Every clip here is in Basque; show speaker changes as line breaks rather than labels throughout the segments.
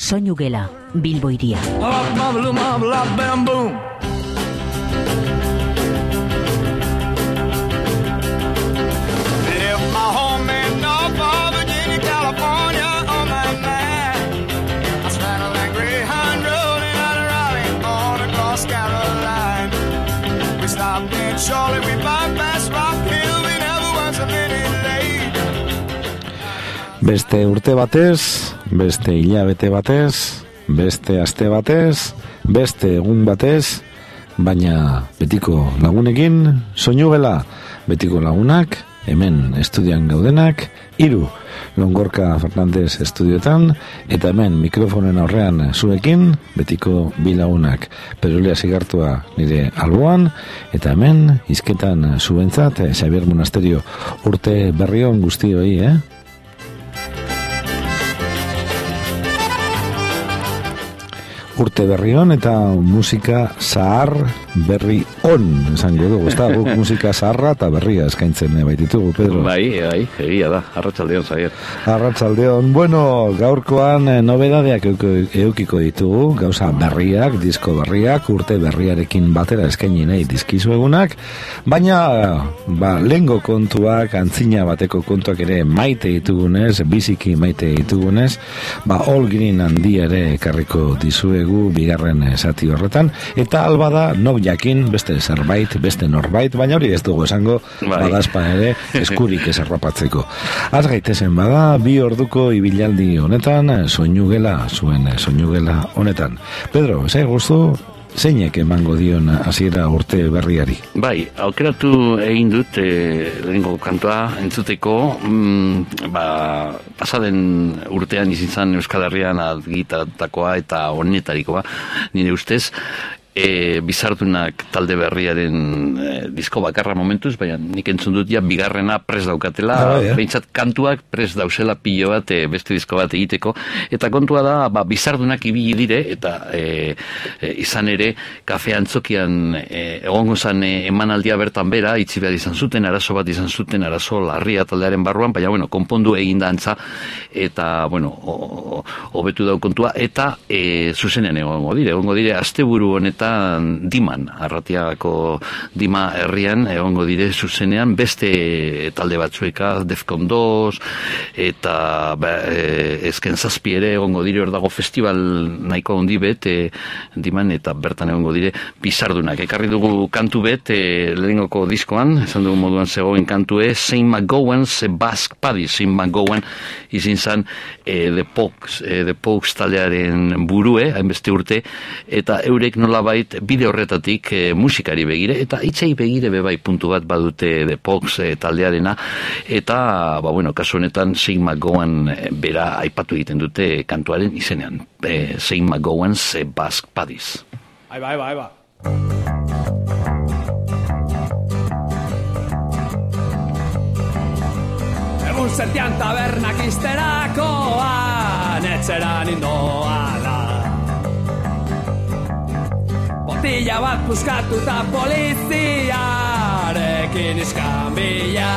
Soinu gela, Bilbo hiria.
Surely we bypass Rock Hill, we never was a minute late.
Beste urte batez, beste hilabete batez, beste aste batez, beste egun batez, baina betiko lagunekin, soinu gela, betiko lagunak, hemen estudian gaudenak, 3 Longorka Fernandez estudioetan, eta hemen mikrofonen aurrean zuekin, betiko 2 lagunak, Perulia Zigartua nire alboan, eta hemen hizketan zuentzat, Xabier Monasterio, urte berrion guztioi, Urte berri on eta musika zahar berri on, esango dugu, ez da, guk musika zaharra eta berria eskaintzen baititugu, Pedro.
Bai, egia da, arratsaldeon, Xabier.
Arratsaldeon, bueno, gaurkoan nobedadeak eukiko ditugu, gauza berriak, disko berriak, urte berriarekin batera eskaini nahi dizkizuegunak, baina, lehengo kontuak, antzina bateko kontuak ere maite ditugunez, biziki maite ditugunez, All Green handi ere ekarriko dizuegu bigarren zati horretan, eta alba da nok jakin beste zerbait, beste norbait, baina hori ez dugu esango, badazpa ere eskurik ez arrapatzeko. Az gaitezen bada, 2 orduko ibilaldi honetan, soinu gela, zuen soinu gela honetan. Pedro, guztu, zeinek emango dion hasiera urte berriari?
Bai, aukeratu egin dut lehengo kantoa entzuteko, pasaden urtean izin zen Euskal Herrian argitaratakoa eta honetarikoa, nire ustez, Bizardunak talde berriaren disko bakarra momentuz, baina nik entzun dut bigarrena prest daukatela, behintzat kantuak prest dauzela pilo bat beste disko bat egiteko, eta kontua da, Bizardunak ibili dire, eta izan ere, kafe antzokian egongo zan emanaldia bertan bera, itzi behar izan zuten, arazo bat izan zuten, arazo larria taldearen barruan, baina, konpondu egin da antza, eta, hobetu dau kontua, eta zuzenean egongo dire, asteburu honetan Diman, Arratiako Dima herrian egongo dire zuzenean beste talde batzueka, Defcon 2 eta ezken 7 ere egongo dire, hor dago festival nahiko handi bet Diman, eta bertan egongo dire Bizardunak. Ekarri dugu kantu bet lehenengoko diskoan, esan dugu moduan zegoen kantue, Saint McGowan, Basque Paddy. Saint McGowan izin zan The Pogues taldearen burue, hainbeste urte, eta eurek nola bide horretatik musikari begire, eta hitzei begire bebai puntu bat badute The Pogues taldearena, eta, kasu honetan Saint McGowan bera aipatu egiten dute kantuaren izenean. Saint McGowan, Basque Paddies.
Aiba. Egun zertian tabernak izterakoan, etxeran indoala. Botilla bat puskatu eta poliziarekin iskanbila.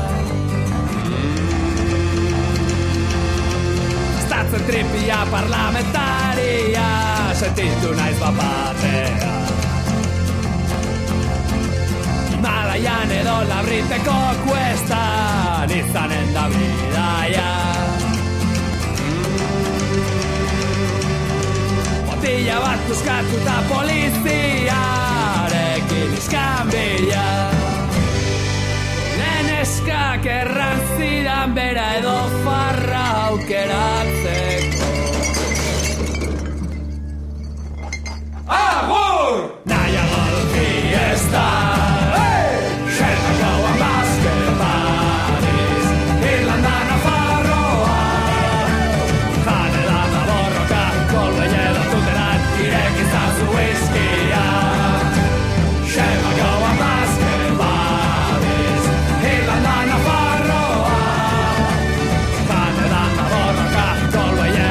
Estatzen tripia parlamentaria, sentitu naiz bapatea. Himalaian edo labriteko kuestan izanen da bidaia. Botilla bat puskatu eta poliziarekin iskanbila. Neskak erran zidan bera edo farra aukeratzeko. Agur! Nahiago dut fiesta, Xertakoan Basque Paddies, Irlanda Nafarroa, Janela eta borroka, kolbei edo tuteran, irekizazu whiskia. Xertakoan Basque Paddies, Irlanda Nafarroa, Janela eta borroka, kolbei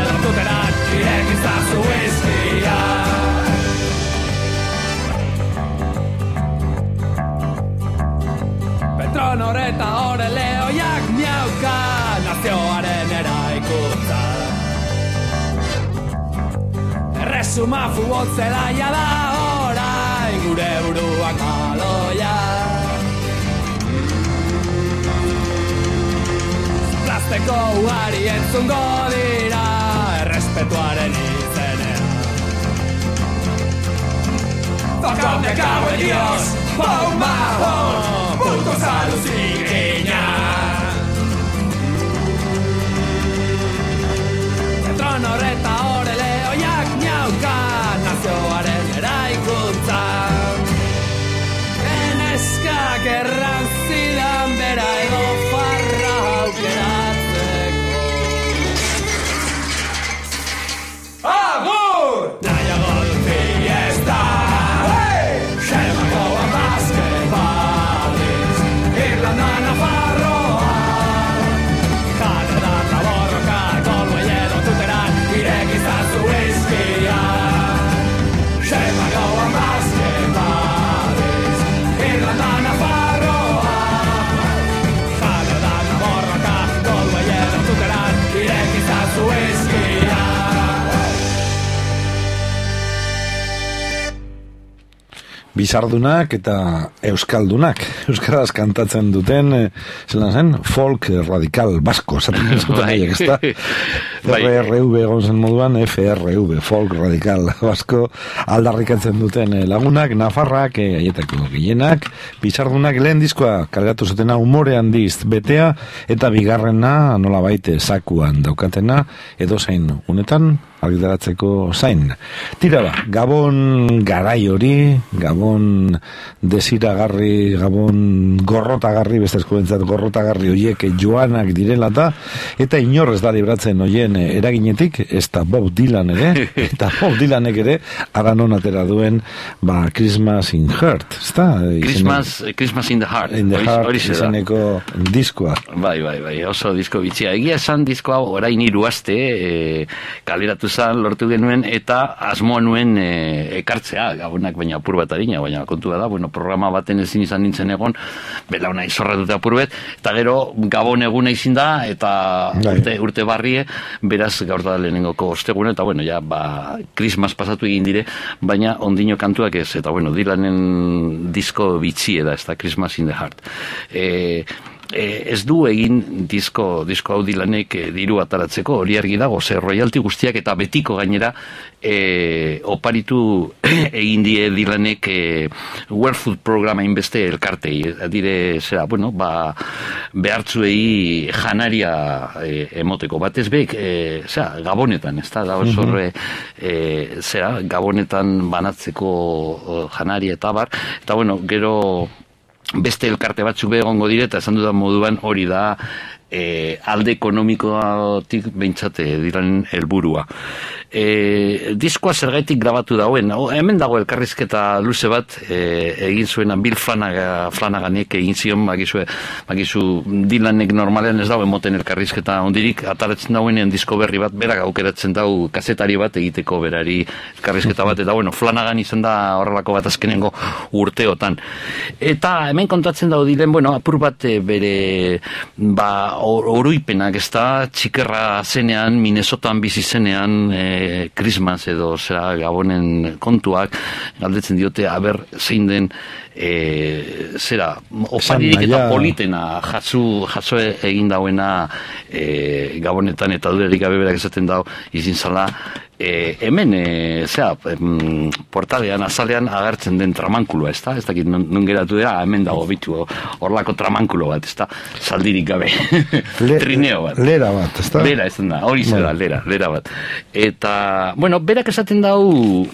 Erresuma futbolzelaia da orain gure buruak baloia. Plasteko ugari entzungo dira errespetuaren izenean. Fuck up, me cago en Dios, pon bajón, puto salud zikina. Trono horreta hore lehoiak niauka nazioaren eraikuntza. Eneskak erran zidan bera edo farra aukeratzeko. Agur! Nahiago dut fiesta, Xemakoa basketbaliz, Irlanda Nafarroa, Kanada eta borroka, Galway edo Tuteran, irekizazu izkia. Xemakoa basketbaliz, Irlanda Nafarroa, Kanada eta borroka, Galway edo Tuteran, irekizazu izkia.
Bizardunak eta euskaldunak. Euskaraz kantatzen duten, zelan zen, folk radikal basko, esaten zuten haiek, ezta? FRV egon zen moduan, FRV, folk radikal basko, aldarrikatzen duten lagunak, Nafarrak, aietako gehienak, bizardunak lehen diskoa kargatu zutena umore handiz betea, eta bigarrena nola baite sakuan daukatena, edo zain unetan, argitaratzeko zain. Tira ba, Gabon garai hori, Gabon desiragarri, Gabon gorrotagarri, bestezko bentzat gorrotagarri hoiek joanak direla eta inorrez da libratzen hoien eraginetik, ez da Bob Dylan ere, eta Bob Dylanek ere, aranon atera duen, ba, Christmas in Heart, ez da?
Christmas in the Heart.
In the Heart, izeneko diskoa.
Bai, oso disko bitxia. Egia esan diskoa orain 3 aste kaleratu zan, lortu genuen, eta asmoa nuen ekartzea, Gabonak baina apur bat harina, baina kontua da, bueno, programa baten ezin izan nintzen egon, belauna izorratuta apur bet, eta gero Gabon eguna izin da, eta urte barrie, beraz gaur da lehenengoko ostegune, eta bueno, ja, ba, Christmas pasatu egin dire, baina ondino kantuak ez, eta bueno, Dylanen disko bitxie da, ez da, Christmas in the Heart. Ez du egin disko hau Dylanek diru ataratzeko, hori argi dago, ze royalty guztiak eta betiko gainera oparitu egin die Dylanek World Food Programa inbeste elkartei, dire, zera, bueno, ba, behartzuei janaria emoteko, batez bek, zera, Gabonetan, ez da osorre, zera, Gabonetan banatzeko janaria eta bar, eta bueno, gero beste elkarte batzuk egongo dire, eta esan dudan moduan hori da alde ekonomikotik behintzate diren helburua. Diskoa zergaitik grabatu dauen, hemen dago elkarrizketa luze bat egin zuena Bill Flanaganek egin zion, bakizu Dylanek normalean ez dago emoten elkarrizketa ondirik, ataratzen dauenean disko berri bat, berak aukeratzen dau kazetari bat egiteko berari elkarrizketa bat, eta bueno, Flanagan izan da horrelako bat azkenengo urteotan. Eta hemen kontatzen dau Dylan, bueno, apur bat bere, ba, oroipenak, ez da, txikerra zenean, Minnesotan bizi zenean, Christmas edo zera Gabonen kontuak, galdetzen diote, aber zein den zera, oparirik eta politena jaso egin dauena Gabonetan, eta durerik gabe berak esaten dau, izin zala, hemen, portalean, azalean agertzen den tramankuloa, ez da? Ez dakit, non geratu da, hemen dago bitu, horlako tramankulo bat, ez da? Zaldirik gabe. Trineo bat.
Lera bat, ez da?
Lera, ez da, hori zera, lera bat. Eta, bueno, berak esaten dau,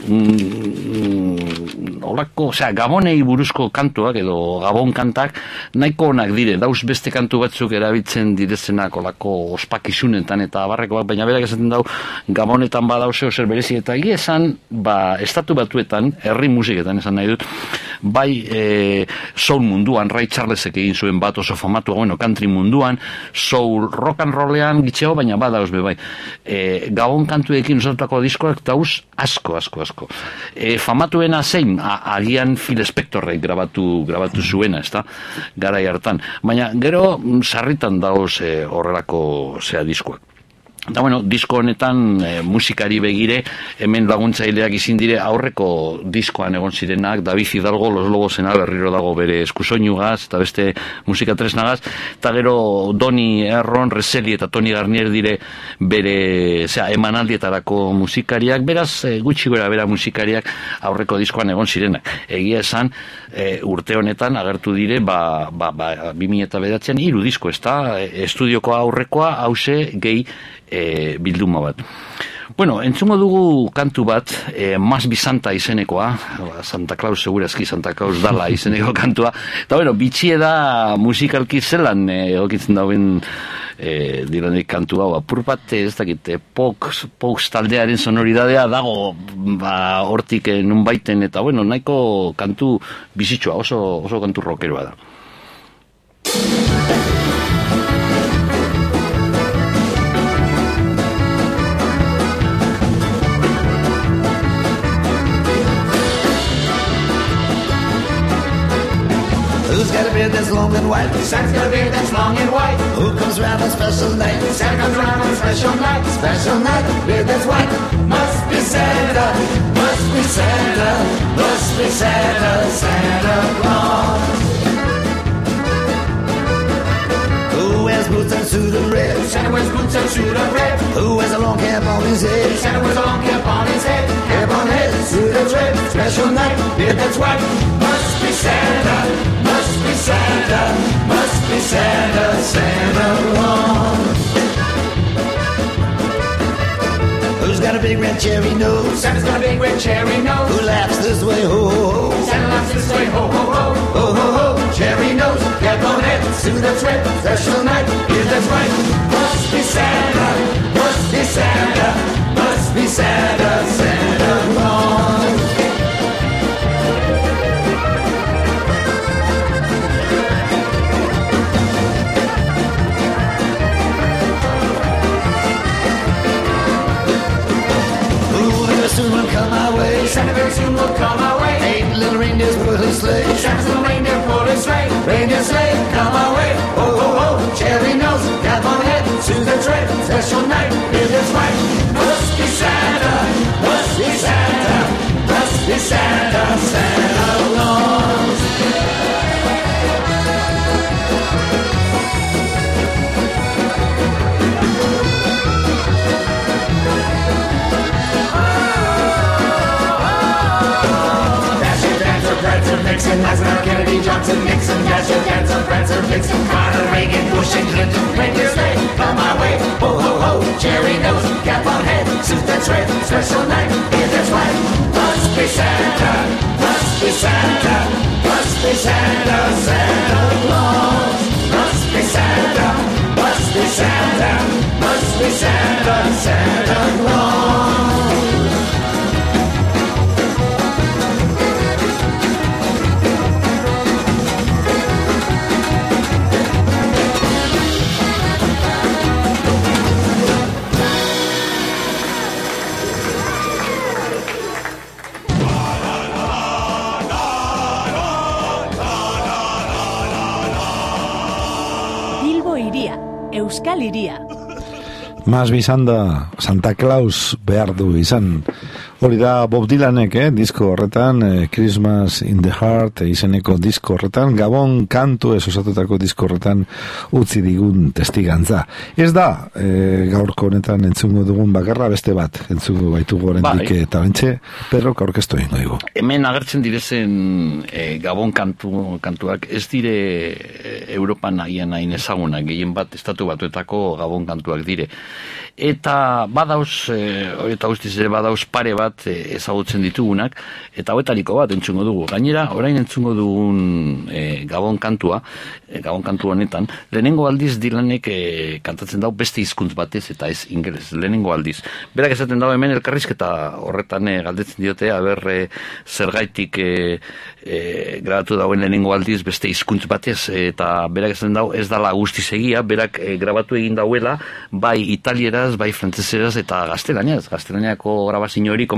horlako, Gabonei buruzko kantuak, edo Gabon kantak, nahiko onak dire, dauz beste kantu batzuk erabiltzen direzenak, horlako ospakizunetan eta barrekoak, baina berak esaten dau, Gabonetan badauz zer berezi, eta egia esan, ba, estatu batuetan, herri musiketan esan nahi dut, bai soul munduan, Ray Charlesek egin zuen bat oso famatua, bueno, country munduan, soul rock and rollean gitxeo, baina badauz be bai. Gabon kantuekin osatutako diskoak dauz asko. Famatuena zein, agian Phil Spectorrek grabatu zuena, ez da, garai hartan. Baina gero sarritan dauz horrelako zea diskoak. Eta bueno, disko honetan musikari begire, hemen laguntzaileak izin dire aurreko diskoan egon zirenak, David Hidalgo, Los Lobosena berriro dago bere eskusoinugaz, eta beste musika tresnagaz, eta gero Doni Erron, Reseli eta Toni Garnier dire bere emanaldietarako musikariak, beraz gutxi gora bera musikariak aurreko diskoan egon zirenak. Egia esan, urte honetan agertu dire, 2009an 3 disko, ez da, estudioko aurrekoa, hause gehi bilduma bat. Bueno, entzungo dugu kantu bat, Mas Bizanta izenekoa, Santa Claus segurazki Santa Claus dala izeneko kantua, eta bueno, bitxie da musikalki zelan egokitzen dauen Dylanek kantu hau, apur bat ez dakit, Pox taldearen sonoridadea dago hortik nun baiten, eta bueno, nahiko kantu bizitxua, oso kantu rockeroa da.
Who's got a beard that's long and white?
Santa's got a beard that's long and white.
Who comes around on special night?
Santa comes around on a special night.
Special night,
Beard that's white. Must be Santa. Must be Santa. Must be Santa. Santa Claus.
who wears boots and suit of red?
Santa wears boots and suit of red.
Who wears a long cap on his head?
Santa wears a long cap on his head. Cap on head, suit that's red. Special night, beard that's white. Must be Santa. Must be Santa. Must be Santa. Santa Claus.
Who's got a big red cherry nose?
Santa's got a big red cherry nose.
Who laughs this way, ho, ho, ho?
Santa laughs this way, ho, ho, ho. Ho, ho, ho. Cherry nose, cap on head, suit that's red. Special night, beard that's white. Must be Santa. Must be Santa. Must be Santa. Santa Claus.
Soon will come our way.
Santa very soon will come our way.
8 little reindeers pull his sleigh.
Santa's little reindeer pull his sleigh. Reindeer sleigh, come our way. Ho, ho, ho. Cherry nose, cap on head, suit that's red. Special night, beard that's white. Must be Santa. Must be Santa. Must be Santa. Santa Claus. Nixon, Eisenhower, Kennedy, Johnson, Nixon, Dasher, Dancer, Prancer, Vixen, Carter, Reagan, Bush, and Clinton. Reindeer sleigh, come my way. Ho, ho, ho. Cherry nose, cap on head, suit that's red. Special night, beard that's white. Must be Santa. Must be Santa. Must be Santa. Santa Claus. Must be Santa. Must be Santa. Must be Santa. Santa Claus.
Euskal Hiria.
Mas bizanda, Santa Claus behar du izan. Hori da Bob Dylanek, disko horretan, Christmas in the Heart izeneko disko horretan, Gabon kantu osatutako disko horretan utzi digun testigantza. Ez da, gaurko honetan entzungo dugun bakarra, beste bat, entzungo baitugu oraindik eta bentxe, Perrok aurkeztu egingo digu.
Hemen agertzen direzen Gabon kantuak ez dire Europan haien hain ezagunak, gehien bat estatu batuetako Gabon kantuak dire. Eta badauz, eta guztiz ere badauz pare bat ezagutzen ditugunak, eta hoetariko bat entzungo dugu. Gainera, orain entzungo dugun Gabon kantua honetan, lehenengo aldiz Dylanek kantatzen dau beste hizkuntz batez, eta ez ingeles, lehenengo aldiz. Berak esaten dau hemen elkarrizketa horretan galdetzen diote, aber zergaitik grabatu dauen lehenengo aldiz beste hizkuntz batez, eta berak esaten dau ez dala guztiz egia, berak grabatu egin dauela, bai italieraz, bai frantzeseraz eta gaztelaniaz. Gaztelaniako grabazio hori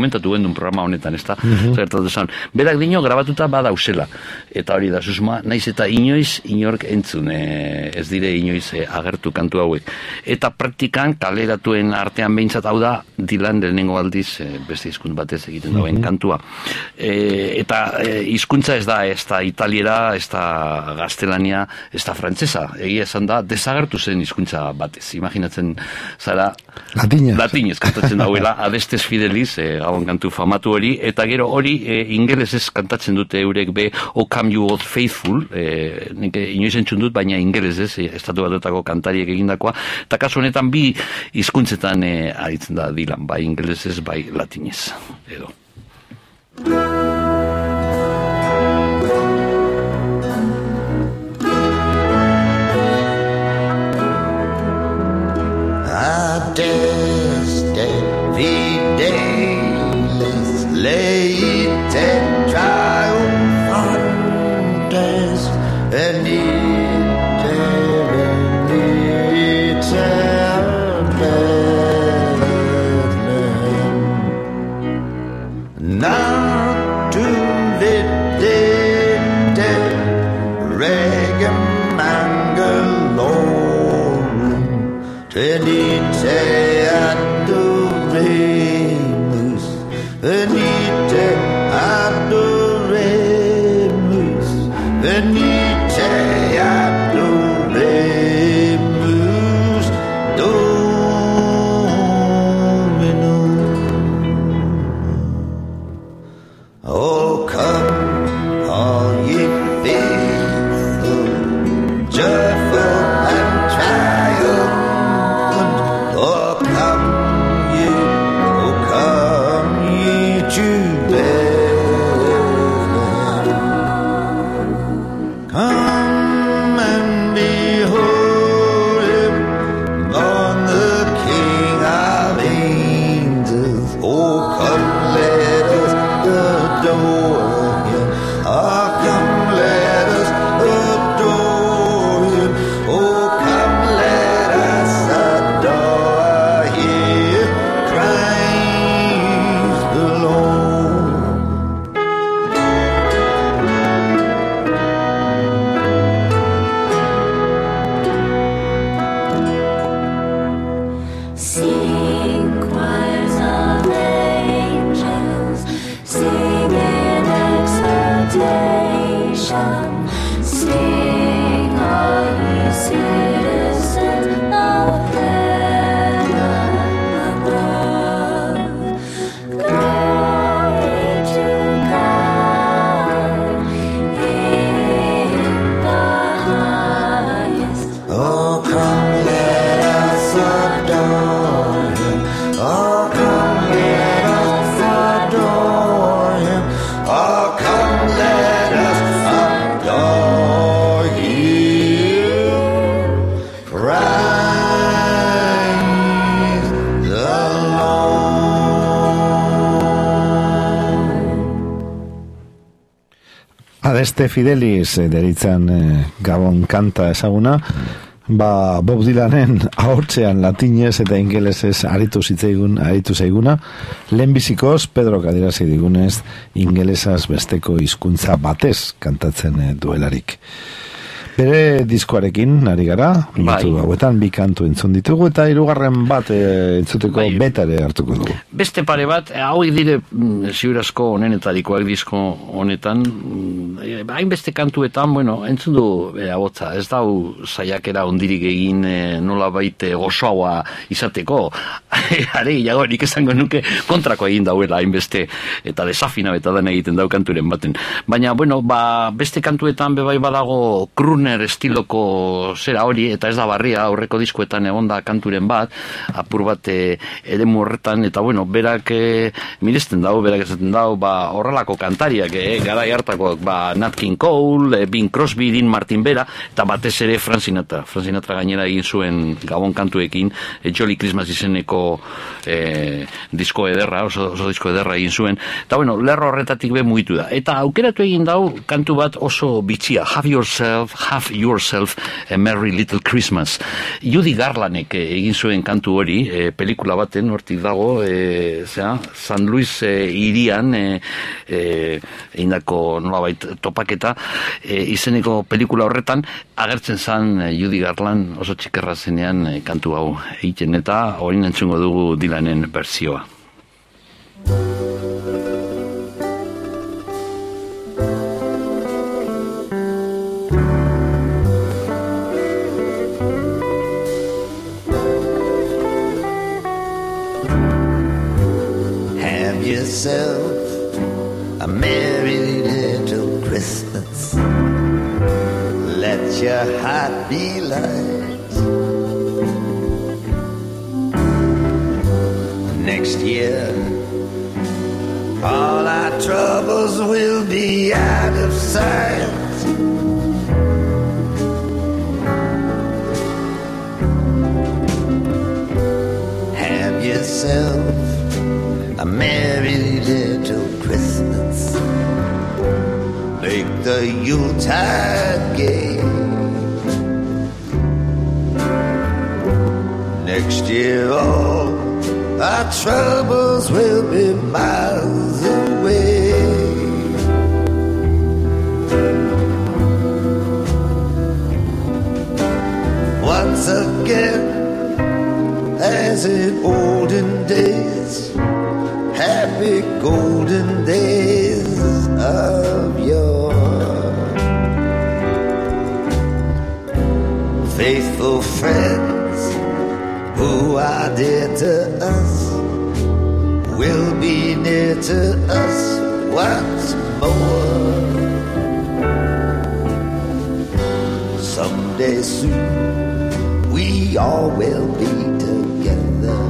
komentatu gendun programa honetan, ez da? Zertatu zan, berak dino grabatuta badauzela, eta hori da, susma, naiz eta inoiz inork entzun, ez dire inoiz agertu kantu hauek. Eta praktikan, kaleratuen artean behintzat hau da, Dylan lehenengo aldiz, beste hizkuntz batez egiten dauen kantua. Eta hizkuntza ez da italiera, ez da gaztelania, ez da frantsesa. Egia esan da, desagertu zen hizkuntza batez. Imaginatzen zara... Latinez kantatzen dauela, Adestes Fidelis, gabon kantu famatu hori, eta gero hori ingelesez kantatzen dute eurek be O Come You Old Faithful, nik inoiz entzun dut, baina ingelesez, estatu batutako kantariek egindakoa, eta kasu honetan bi hizkuntzetan aritzen da Dylan, bai ingelesez, bai latinez, edo.
Adeste Fidelis Laete Triumphantes Venite Bethlehem Natum videte Regem Angalorum Venite adoremus, venite adoremus, venite adoremus, Dominum. Oh, come, all ye faithful, joyful and triumphant. Oh, come ye to Bethlehem. Come and behold him, born the King of angels. Oh, come, let us adore him. Oh, come, let us adore him. Oh, come, let us adore him. Praise the Lord.
Sing choirs of angels, sing in exaltation, sing all ye citizens of heaven above. Glory to God in the highest.
Oh, come, let us adore him. Oh, come, let us adore him. Oh, come, let us adore him. Praise the Lord.
Adeste Fidelis deritzan gabon kanta ezaguna, Bob Dylanen ahotsean latinez eta ingelesez aritu zaiguna, lehenbizikoz Pedro adierazi digunez ingelesaz besteko hizkuntza batez kantatzen duelarik. Bere diskoarekin ari gara, minutu hauetan bi kantu entzun ditugu eta hirugarren bat entzuteko betare hartuko dugu.
Beste pare bat, hauek dire ziurazko honenetarikoak disko honetan, hainbeste kantuetan, bueno, entzun du abotza, ez dau saiakera ondirik egin nola baite gozoagoa izateko, are gehiago nik esango nuke kontrako egin dauela hainbeste, eta desafina eta den egiten dau kanturen baten. Baina, bueno, beste kantuetan bebai badago Crooner estiloko zera hori, eta ez da barria, aurreko diskoetan egonda kanturen bat, apur bat eremu horretan, eta bueno, berak miresten dau, berak esaten dau, horrelako kantariak, garai hartakoak, Nat King Cole, Bing Crosby, Dean Martin Bera, eta batez ere Frank Sinatra gainera egin zuen gabon kantuekin, Jolly Christmas izeneko disko ederra, oso disko ederra egin zuen, eta bueno, lerro horretatik be mugitu da. Eta aukeratu egin dau kantu bat oso bitxia, Have Yourself Have Yourself a Merry Little Christmas. Judy Garlandek egin zuen kantu hori, pelikula baten, hortik dago, San Luis hirian egindako nolabait topaketa, izeneko pelikula horretan, agertzen zan Judy Garland oso txikerra zenean kantu hau egiten, eta hori entzungo dugu Dylanen bertsioa.
Have yourself a merry little Christmas. Let your heart be light. Next year, all our troubles will be out of sight. Have yourself a merry little Christmas. Make the Yuletide gay. Next year all our troubles will be miles away. Once again, as in olden days, happy golden days of yore. Faithful friends who are dear to us will be near to us once more. Someday soon we all will be together,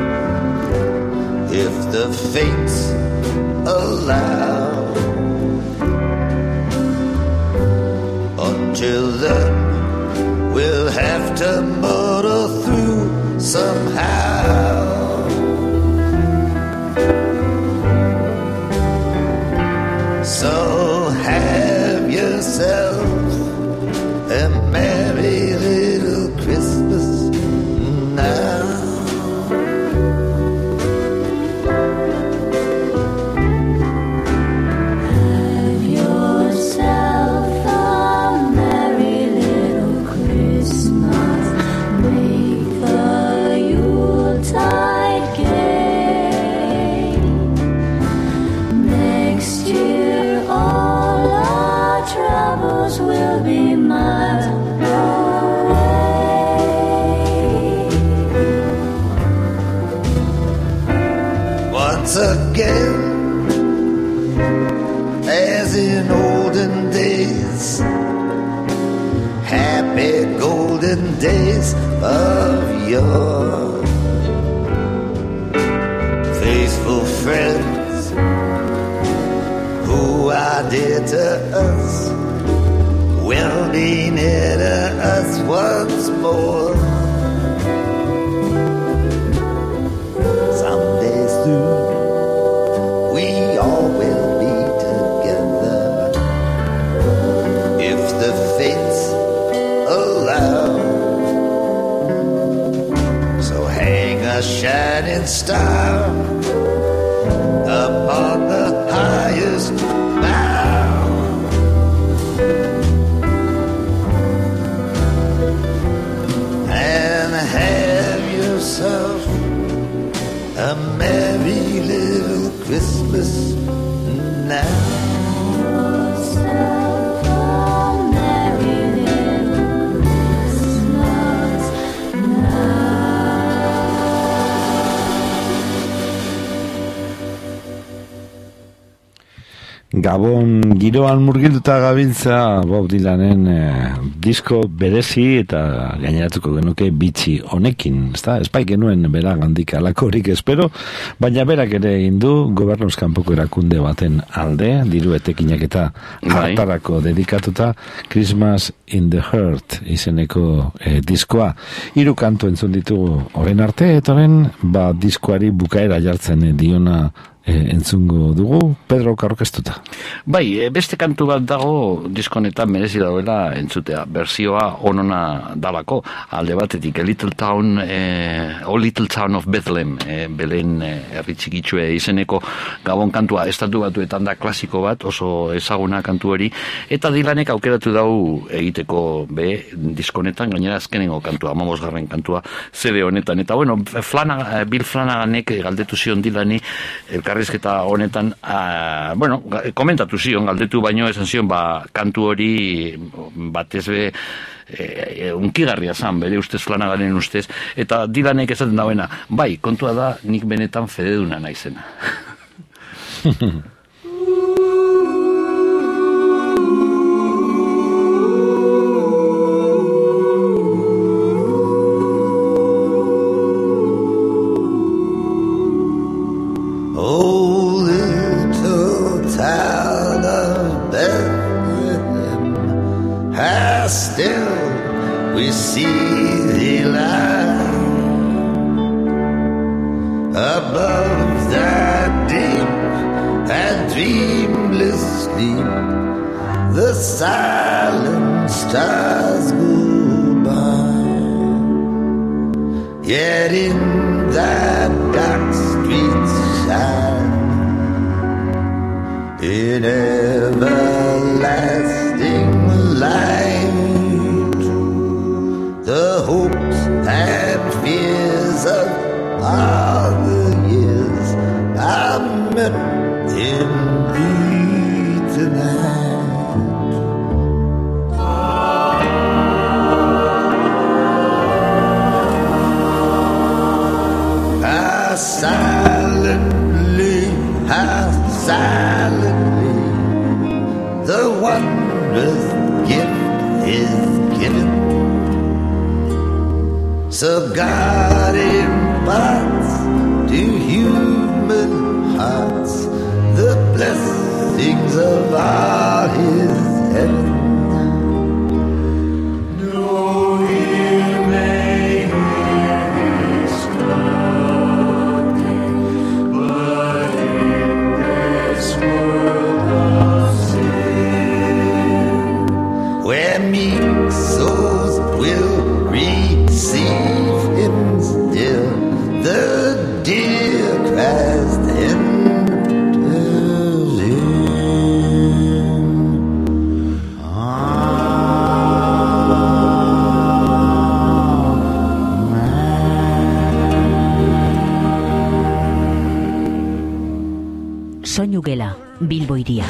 if the fates allow. Until then, we'll have to muddle through somehow. So have yourself a merry little Christmas now. Again, as in olden days, happy golden days of yore. Faithful friends who are dear to us will be near to us once more. Someday soon we all will be together, if the fates allow. So hang a shining star upon the highest bough, and have yourself a merry little Christmas now.
Gabon giroan murgilduta gabiltza Bob Dylanen disko berezi eta gaineratuko genuke bitxi honekin, ezta? Espai genuen bera gandik alakorik espero, baina berak ere egin du gobernuz kanpoko erakunde baten alde, diru etekinak eta hartarako dedikatuta Christmas in the Heart izeneko diskoa. 3 kantu entzun ditugu orain arte, eta orain diskoari bukaera jartzen diona entzungo dugu Pedrok aurkeztuta.
Bai, beste kantu bat dago diskonetan merezi dauela entzutea. Bersioa onona dalako, alde batetik A Little Town, O Little Town of Bethlehem, Belen herri txikitsue izeneko Gabon kantua, estatu batuetan da klasiko bat, oso ezaguna kantu hori, eta Dylanek aukeratu dau egiteko diskonetan, gainera azkenengo kantua, 15. kantua CD honetan, eta bueno, Bill Flanaganek galdetu zion Dylani elkarrizketa honetan, komentatu zion, galdetu baino esan zion, kantu hori batez be unkigarria zan, bere ustez Flanaganen ustez, eta Dylanek esaten dauena, bai, kontua da, nik benetan fededuna naizena.
Oh, little town of Bethlehem, how still we see thee lie above thy deep and dreamless sleep. The silent stars go by, yet in thy dark streets shine in everlasting light the hopes and fears of all the years I met in thee tonight. How silently the wondrous gift is given. So God imparts to human hearts the blessings of all his heaven. No ear may hear his spoken, but in this world of sin, where meek souls will receive him still, the dear Christ enters in.
Soinu gela, Bilbo Hiria.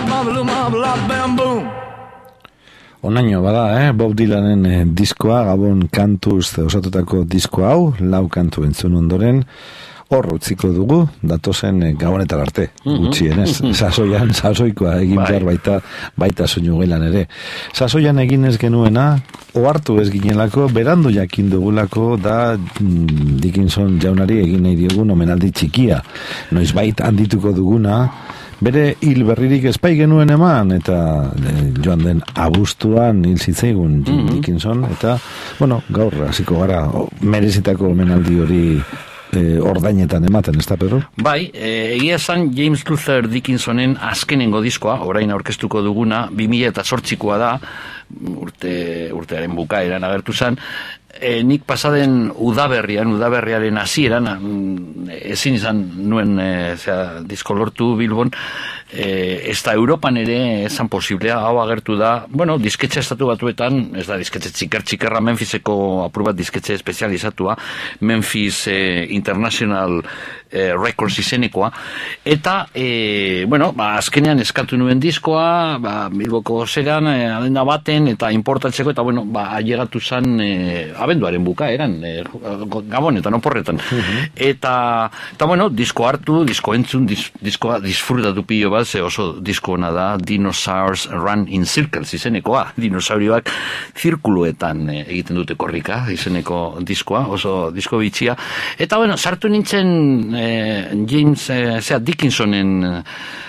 Onaino bada, Bob Dylanen diskoa, Gabon kantuz osatutako disko hau, 4 kantu entzun ondoren, hor utziko dugu, datozen Gabonetar arte, gutxienez, sasoikoa egin behar baita soinu gelan ere. Sasoian egin ez genuena, ohartu ez ginelako, berandu jakin dugulako da Dickinson jaunari egin nahi diogun omenaldi txikia, noizbait handituko duguna, bere hil berririk espai genuen eman, eta joan den abuztuan hil zitzaigun Dickinson, eta, bueno, gaur hasiko gara merezitako omenaldi hori ordainetan ematen, ez da, Pedro?
Bai, egia esan James Luther Dickinsonen azkenengo diskoa, orain aurkeztuko duguna, 2008koa da, urtearen bukaeran agertu zen, nik pasaden udaberriaren hasieran, ezin izan nuen disko lortu Bilbon, ez da Europan ere esan posiblea, hau agertu da, bueno, disketxe estatu batuetan, ez da disketxe txikerra Memphiseko apur bat disketxe espezializatua, Memphis International Records izenekoa, eta, bueno, azkenean eskatu nuen diskoa, Bilboko zeran, adenda baten, eta importatzeko, eta, bueno, ailegatu zen abenduaren bukaeran, Gabonetan, oporretan. Eta, bueno, disko hartu, disko entzun, diskoa disfrutatu pilo bat, ze oso disko ona da, Dinosaurs Run in Circles izenekoa, dinosaurioak zirkuluetan egiten dute korrika, izeneko diskoa, oso disko bitxia. Eta, bueno, sartu nintzen James Dickinsonen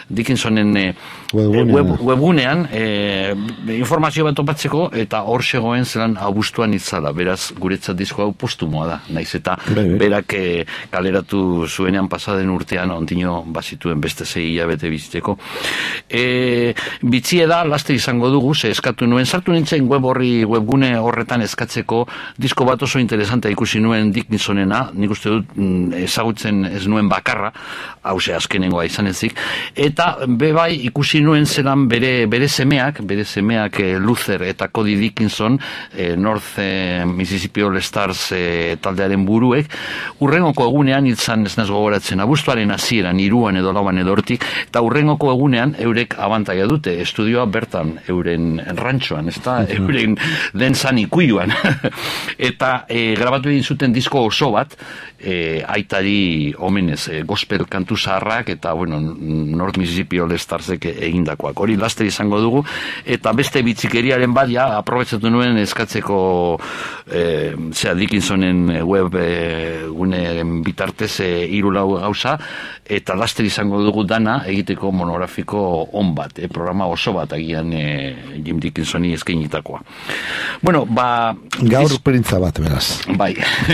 Dickinsonen webgunean informazio bat topatzeko, eta hor zegoen zelan abuztuan itzala, beraz guretzat disko hau postumoa da, naiz eta berak kaleratu zuenean pasaden urtean ondino bazituen beste 6 hilabete bizitzeko. Bitxie da, laster izango dugu, ze eskatu nuen, sartu nintzen webgune horretan eskatzeko disko bat oso interesantea ikusi nuen Dickinsonena, nik uste dut ezagutzen ez nuen bakarra, hause azkenengoa izan ezik, eta bebai ikusi nuen zelan bere semeak Luther eta Cody Dickinson, North Mississippi All Stars taldearen buruek, urrengoko egunean hitzan ez naz gogoratzen, abuztuaren hasieran 3 edo 4 edo hortik, eta urrengoko egunean eurek abantaia dute, estudioa bertan euren rantxoan, ezta, euren dentzan ikuiluan, eta grabatu egin zuten disko oso bat, aitari omenez, gospel kantu zaharrak, eta bueno, North Mississippi All Starsek egindakoak. Hori laster izango dugu, eta beste bitzikeriaren bat, ja, aprobetxatu nuen eskatzeko Dickinsonen web guneren bitartez 3-4 gauza, eta laster izango dugu dana egiteko monografiko on bat, programa oso bat agian Jim Dickinsoni eskainitakoa. Bueno,
gaur printza bat, beraz.
Bai.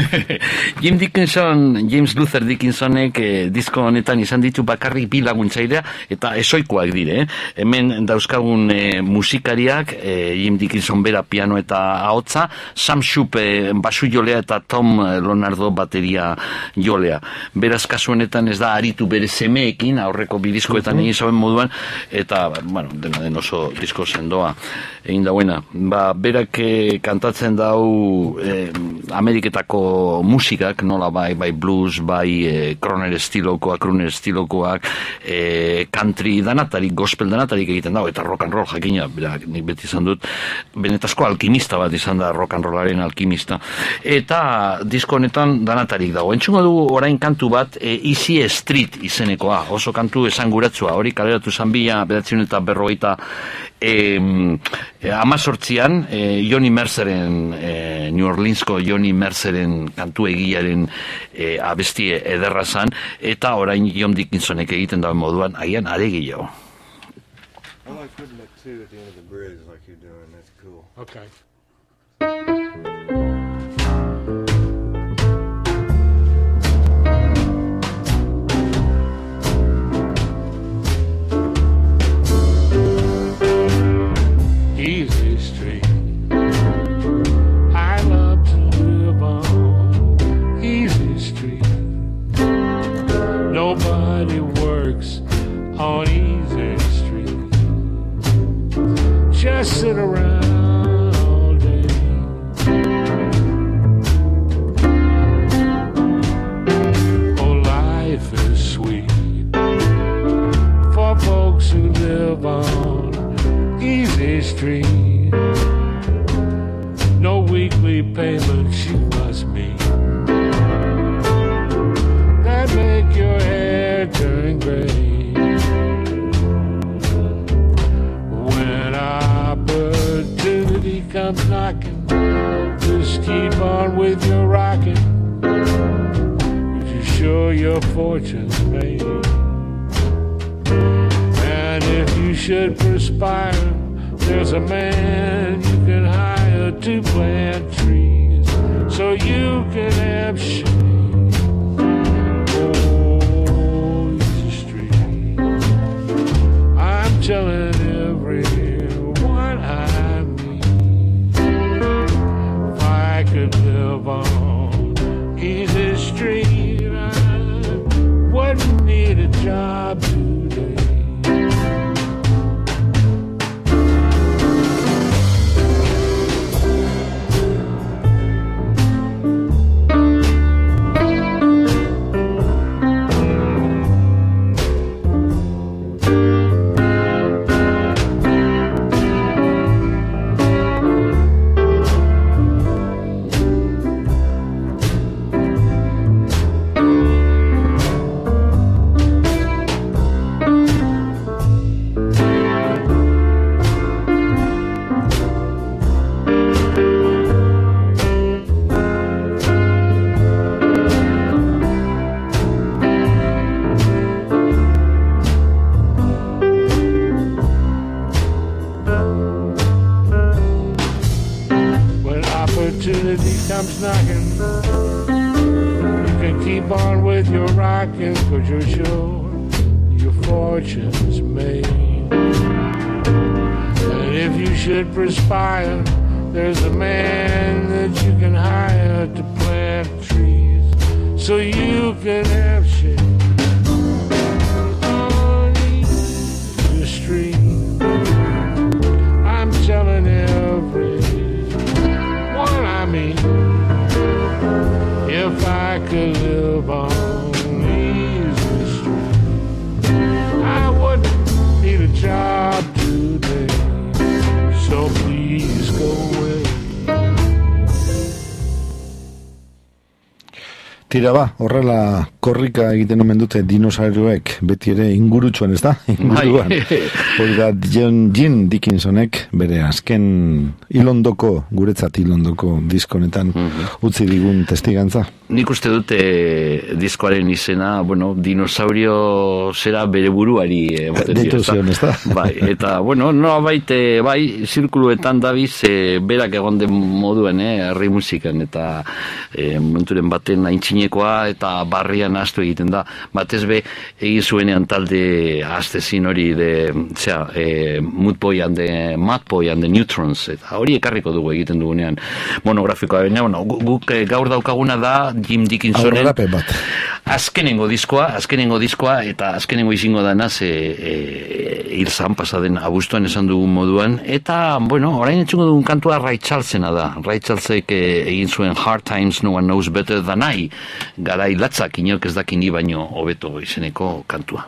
James Luther Dickinsonek disko honetan izan ditu bakarrik 2 laguntzailea, eta esoikoak dire, Hemen dauzkagun musikariak, Jim Dickinson bera piano eta ahotsa, Sam Shoop basu jolea eta Tom Leonardo bateria jolea. Beraz kasu honetan ez da aritu bere semeekin, aurreko 2 diskoetan egin zauen moduan, eta, bueno, dena den oso disko sendoa egin dauena. Berak kantatzen dau Ameriketako musikak, nola bai blues, bai crooner estilokoak, country danatarik, gospel danatarik egiten dago, eta rock and roll jakina, nik beti izan dut, benetazko alkimista bat izan da, rock and rollaren alkimista, eta disko honetan danatarik dago. Entzungo dugu orain kantu bat, Easy Street izenekoa, oso kantu esanguratsua, hori kaleratu zan 1940 18an, Johnny Merceren, New Orleansko Johnny Merceren kantu egiaren abestie ederra zan, eta orain Jim Dickinsonek egiten dauen moduan, agian are gehiago.
I like putting that 2 at the end of the bridge like you're doing, that's cool. Okay.
Easy Street, I love to live on Easy Street. Nobody works on Easy Street. Just sit around all day. Oh, life is sweet for folks who live on Easy Street. No weekly payments you must meet that make your hair turn gray. When opportunity comes knocking, just keep on with your rocking. You're sure your fortune's made. And if you should perspire, there's a man you can hire to plant trees so you can have shade. Oh, Easy Street, I'm telling everyone I meet, if I could live on Easy Street, I wouldn't need a job today. fortune's made. And if you should perspire, there's a man that you can hire to plant trees so you can have shade on the street. I'm telling everyone I meet, if I could live on easy street, I wouldn't need a job today. So please go away.
Tira ba, horrela korrika egiten omen dute dinosauroek beti ere ingurutsuan, ez da? Inguruan. Hori da Jim Dickinsonek bere azken guretzat hilondoko diskonetan utzi digun testigantza.
Nik uste dute diskoaren izena, bueno, dinosaurio zera bere buruari
deitu zion, ez da?
Bai, eta, bueno, no baite, bai, zirkuluetan dabiz, berak egon den moduen, herri musikan, eta momenturen baten aintzinekoa, eta barrian astu egiten da. Batez be, egin zuenean talde astezin hori Mood Boy and the Neutrons, eta hori ekarriko dugu egiten dugunean monografikoa. Bueno, guk gaur daukaguna da Jim Dickinsonen azkenengo diskoa, eta azkenengo izango danaz hilzan pasaden abuztuan esan dugun moduan, eta, bueno, orain etxungo dugun kantua Ray Charlesena da. Ray Charlesek egin zuen Hard Times No One Knows Better Than I, garai latzak inok ez dakini baino hobeto izeneko kantua.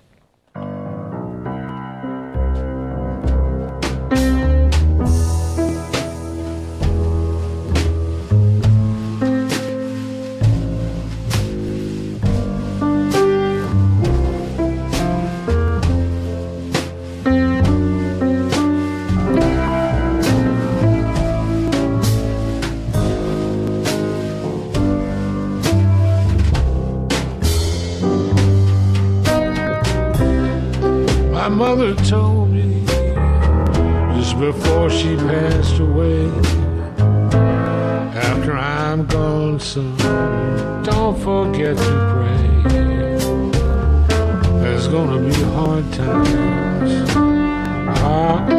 My mother told me just before she passed away, after I'm gone, son, don't forget to pray. There's gonna be hard times, hard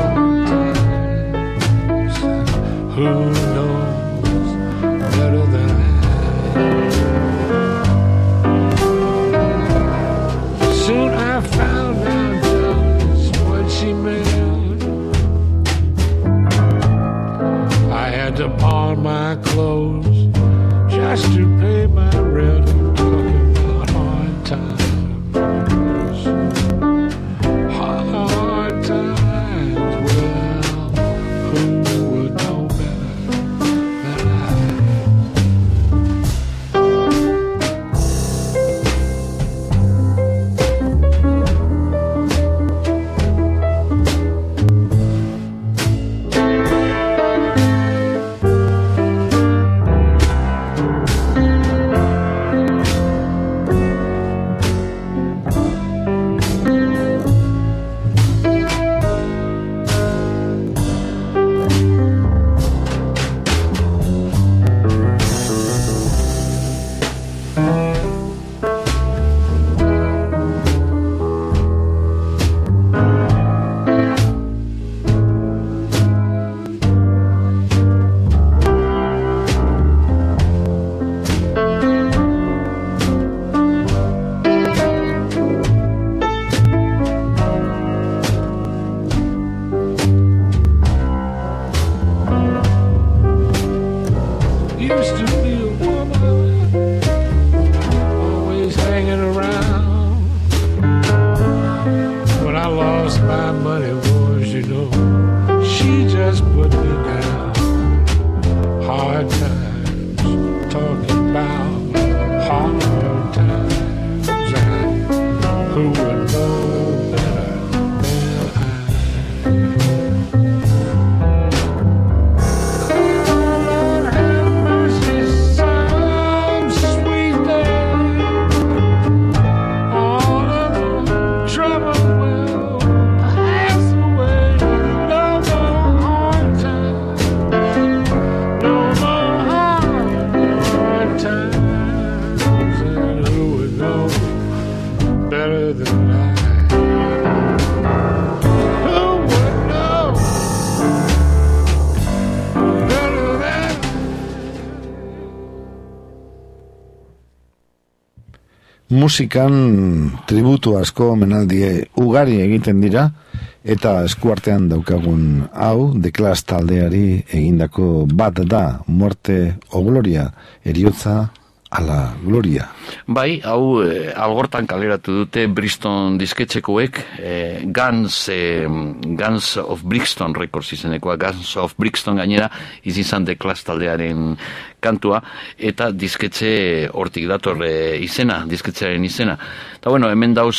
times. Who knows better than I? Soon I found out she meant. I had to pawn my clothes just to pay my rent. Talking about hard times, hard times. Well, who would know better than I? better than I.
musikan tributu asko omenaldi ugari egiten dira, eta eskuartean daukagun hau, The Clash taldeari egindako bat da, Muerte o Gloria, eriotza ala gloria.
Bai, hau algortan kaleratu dute Brixton disketxekoek, Guns of Brixton Records izenekoa, Guns of Brixton gainera izan The Clash taldearen kantua, eta disketxe hortik dator izena, disketxearen izena. Eta bueno, hemen dauz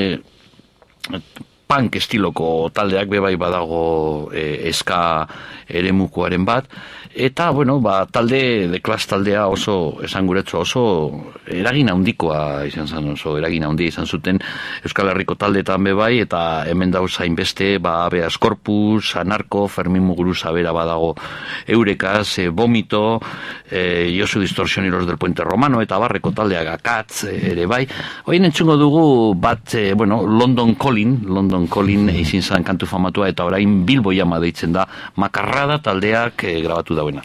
punk estiloko taldeak bebai badago eska eremukoaren bat, eta bueno, talde, The Clash taldea oso esanguretsu, oso eragin handikoa izan zen, oso eragin handia izan zuten Euskal Herriko taldeetan bebai, eta hemen dauz hainbeste, Habeas Corpus, Anarko, Fermin Muguruza bera badago Eurekas, Vómito, Josu Distorsión y los del Puente Romano, eta barreko taldeak Akatz ere bai. Hoien entzungo dugu bat, London Calling izin zan kantu famatua, eta orain Bilbo Jama deitzen da, Makarrada taldeak grabatu dauena.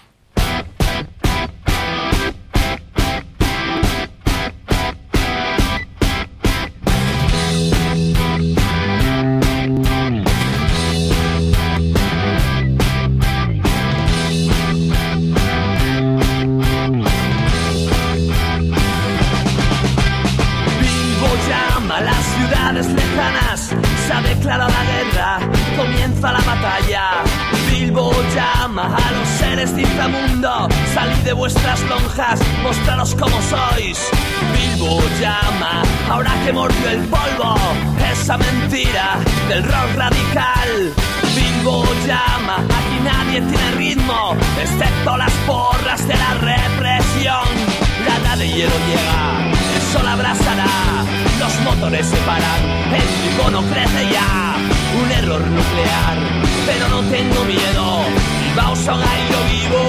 Declara la guerra, comienza la batalla. Bilbo llama a los seres de inframundo, salid de vuestras lonjas, mostraros como sois. Bilbo llama, ahora que mordió el polvo, esa mentira del rock radical. Bilbo llama, aquí nadie tiene ritmo, excepto las porras de la represión. La edad de hielo llega, el sol abrasará, los motores se paran, el trigono crece ya, un error nuclear, pero no tengo miedo, vamos a un aire vivo,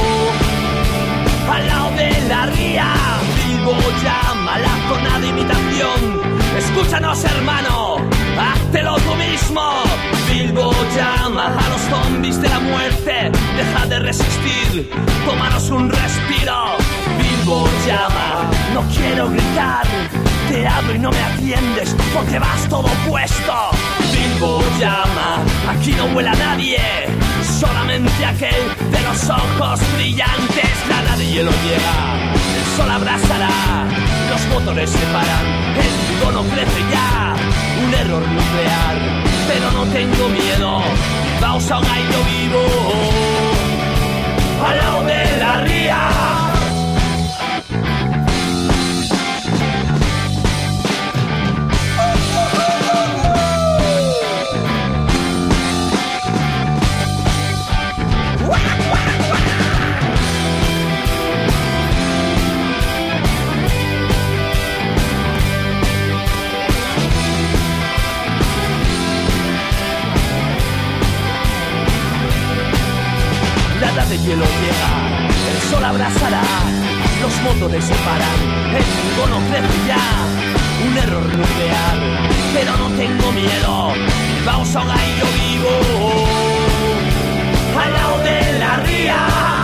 al lado de la ría. Bilbo llama, la zona de imitación, escúchanos hermano, háztelo tú mismo. Bilbo llama a los zombies de la muerte, deja de resistir, tómanos un respiro. Bilbo llama, no quiero gritar, te hablo y no me atiendes porque vas todo puesto. Bilbo llama, aquí no vuela nadie, solamente aquel de los ojos brillantes. La edad de hielo llega, el sol abrasará, los motores se paran, el trigono crece ya, un error nuclear, pero no tengo miedo, vamos a un aire vivo, al lado de la ría. De hielo llega, el sol abrazará, los motores se paran, el trigono crece ya, un error nuclear, pero no tengo miedo, vamos a un aire vivo, al lado de la ría.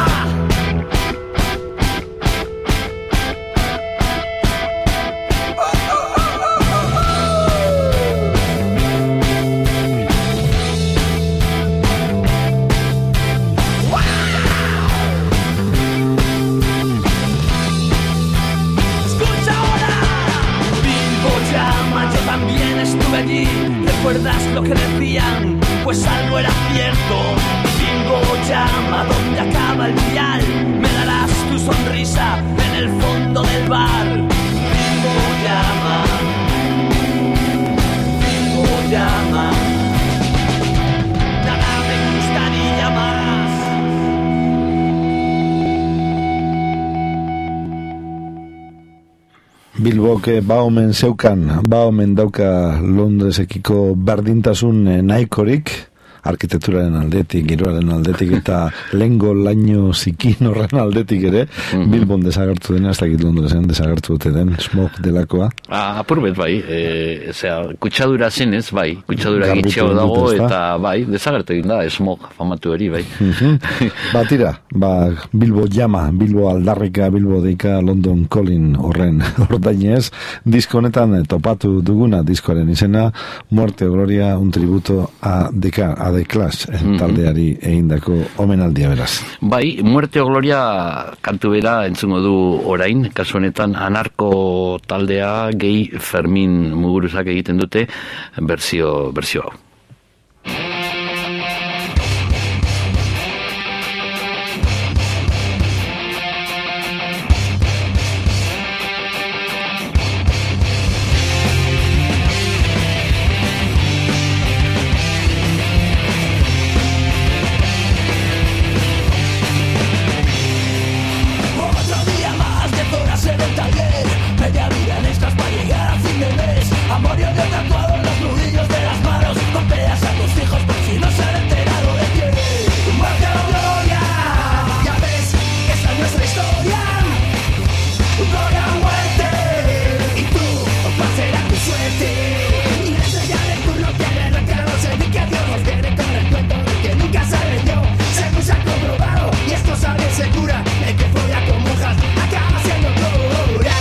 Allí, ¿recuerdas lo que decían? Pues algo era cierto. Bilbo llama, donde acaba el dial, me darás tu sonrisa en el fondo del bar. Bilbo llama, Bilbo llama, nada me gustaría más.
Bilbok omen zeukan, omen dauka Londresekiko berdintasun nahikorik, arkitekturaren aldetik, giroaren aldetik, eta lengo laino zikin horren aldetik ere, Bilbon desagertu dena, ez dakit Londresen desagertu dute den, smog delakoa.
Apurbet bai, kutsadura zenez, bai, kutsadura gitxeo dago, eta bai, desagertu egin da, smog famatu eri, bai.
Tira, Bilbo llama, Bilbo aldarrika, Bilbo deika, London Calling horren ordainez, disko honetan topatu duguna diskoaren izena, Muerte o Gloria, un tributo a The Clash, taldeari egindako omenaldia beraz.
Bai, Muerte o Gloria kantu bera entzungo du orain, kasu honetan anarko taldea gehi Fermin Muguruzak egiten dute berzio hau.
Amor y odio tatuado en los nudillos de las manos. No peleas a tus hijos por si no se han enterado de ti. Muerte o gloria, ya ves, esta es nuestra historia. Gloria o muerte, y tú, cuál será tu suerte. Y la estrella de turno quiere recargarse y que Dios nos viene con el cuento de que nunca se vendió. Según se ha comprobado, y esto sabe segura, el que folla con monjas acaba siendo cura.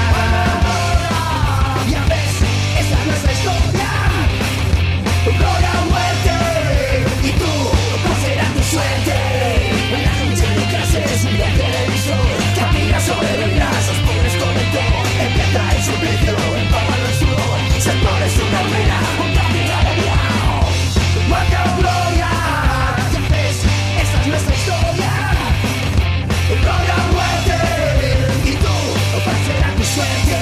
Nuestra historia, gloria o muerte, y tú, ¿cuál será tu suerte? La gente nunca se mira el televisor, camina sobre ruinas, los pobres comen todo, empieza el suplicio, empápalo el sudor, ser pobre es una ruina, un castigo aliviado. Muerte o gloria, ya ves, esta es nuestra historia, gloria o muerte, y tú, ¿cuál será tu suerte?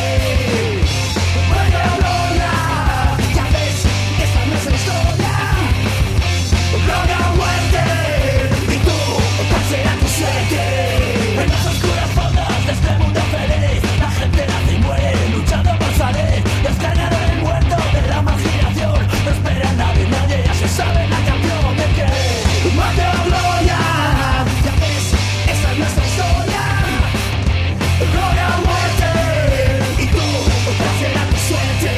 Gloria o muerte, y tú, ¿cuál será tu suerte? En las oscuras fondas de este mundo feliz, la gente nace y muere luchando por salir. Descargado el muerto de la marginación, no espera nadie, ya se sabe la canción de que muerte o gloria, ya ves, esa es nuestra historia. Gloria o muerte, y tú, ¿cuál será tu suerte?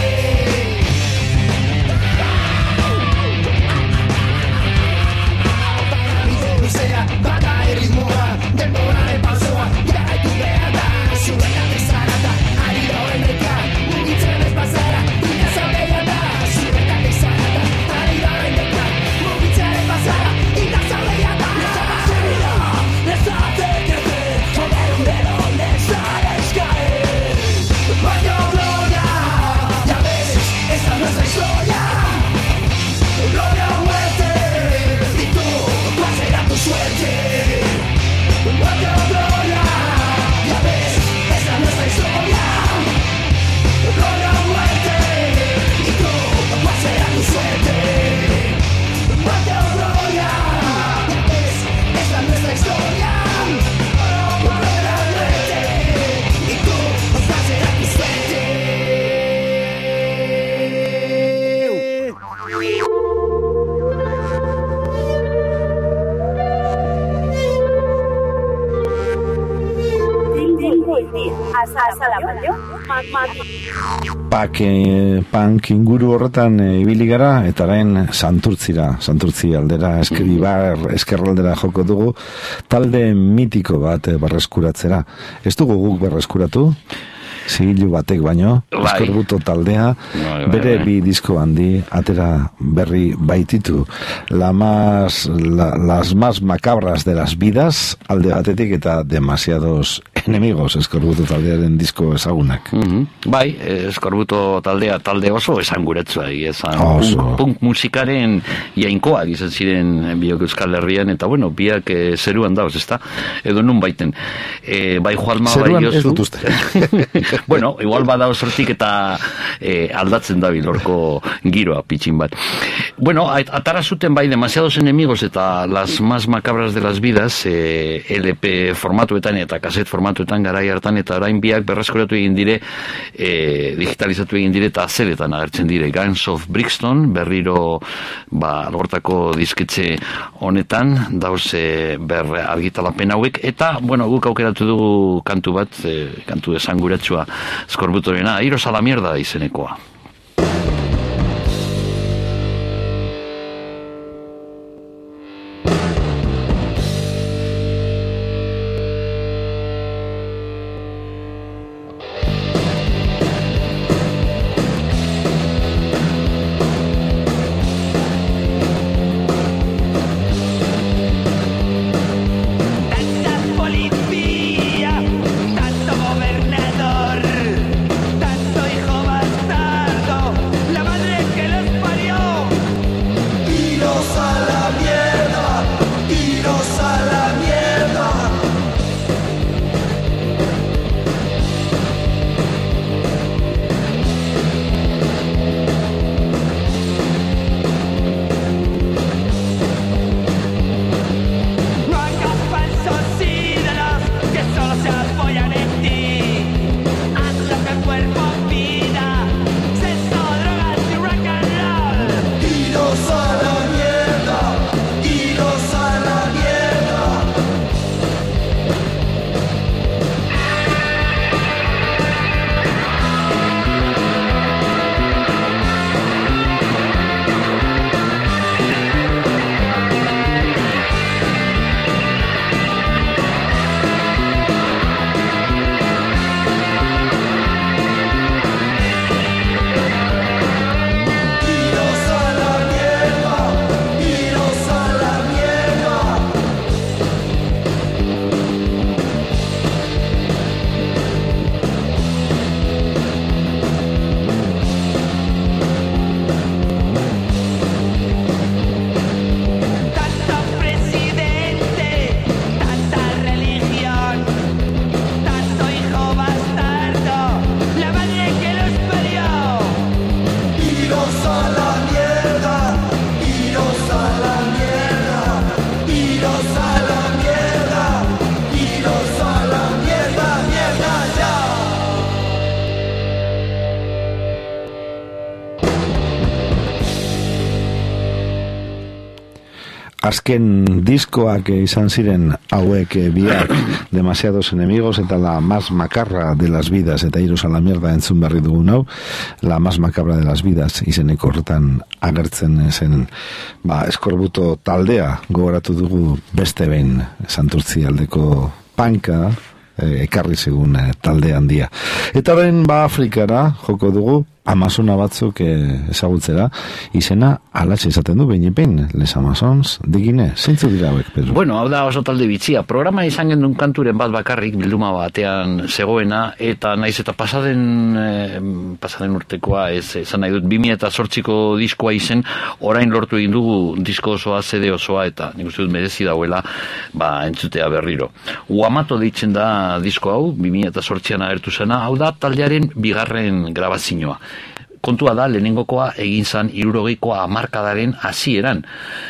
Sea bata y ritmoa, denboraren pausoa, jarraitu behar da, zuena bezarata, ari da horreneka, mugitzen ez bazara, ina zaudea da, zuena bezarata, ari da horreneka, mugitzen ez bazara, ina zaudea da. Les hace crecer, poner un dedo, les haré caer. Muerte o gloria, ya ves, esta es nuestra historia. Gloria o muerte, y tú, ¿cuál será tu suerte? Muerte o gloria, ya ves, esta es nuestra historia. Gloria o muerte, y tú, ¿cuál será tu suerte? Muerte o gloria, ya ves, esta es nuestra historia. Gloria o muerte, y tú, ¿cuál será tu suerte?
Hasta la mayor,
Punk inguru horretan ibili gara, eta orain Santurtzi aldera, eskerraldera joko dugu, talde mitiko bat berreskuratzera. Ez dugu guk berreskuratu, zigilu batek baino, Eskorbuto taldea, bere bi disko handi, atera berri baititu. Las más macabras de las vidas, alde batetik, eta demasiados enemigos, Eskorbuto taldearen disko ezagunak.
Bai, Eskorbuto taldea talde oso esanguretzua, punk musikaren jainkoak izan ziren biok Euskal Herrian, eta bueno, biak zeruan dauz, ezta? Edo nun baiten. Bai Juanma,
zeruan
bai Josu.
Ez dut uste.
Bueno, igual bada osortik eta aldatzen da bilorko giroa pitxin bat. Bueno, atara zuten bai demasiados enemigos eta las más macabras de las vidas, LP formatuetan eta kaset formatuetan formatuetan garai hartan, eta orain biak berreskuratu egin dire, digitalizatu egin dire, eta azeretan agertzen dire. Guns of Brixton, berriro lortako disketxe honetan, dauz argitalapen hauek, eta, bueno, guk aukeratu dugu kantu bat, kantu esanguratsua Skorbutorena, Iros a la mierda izenekoa.
Azken diskoak izan ziren hauek biak demasiados enemigos eta la más macarra de las vidas, eta Iros a la mierda entzun berri dugun hau, la más macabra de las vidas izeneko horretan agertzen zen Eskorbuto taldea gogoratu dugu beste behin Santurtzi aldeko panka ekarri zigun talde handia. Eta orain Afrikara joko dugu, Amazona batzuk ezagutzera, izena alatxe izaten du behin Les Amazons de Guinea. Zeintzu dira hauek, Pedro?
Bueno, hau da oso talde bitxia. Programa izan gendun kanturen bat bakarrik, bilduma batean zegoena, eta naiz eta pasaden urtekoa, esan nahi dut, 2008ko diskoa izen, orain lortu egin dugu disko osoa, CD osoa, eta nik uste dut merezi dauela, entzutea berriro. Uamato deitzen da disko hau, 2008an agertu zena, hau da taldearen bigarren grabazioa. Kontua da, lehenengokoa egin zan 60ko hamarkadaren hasieran.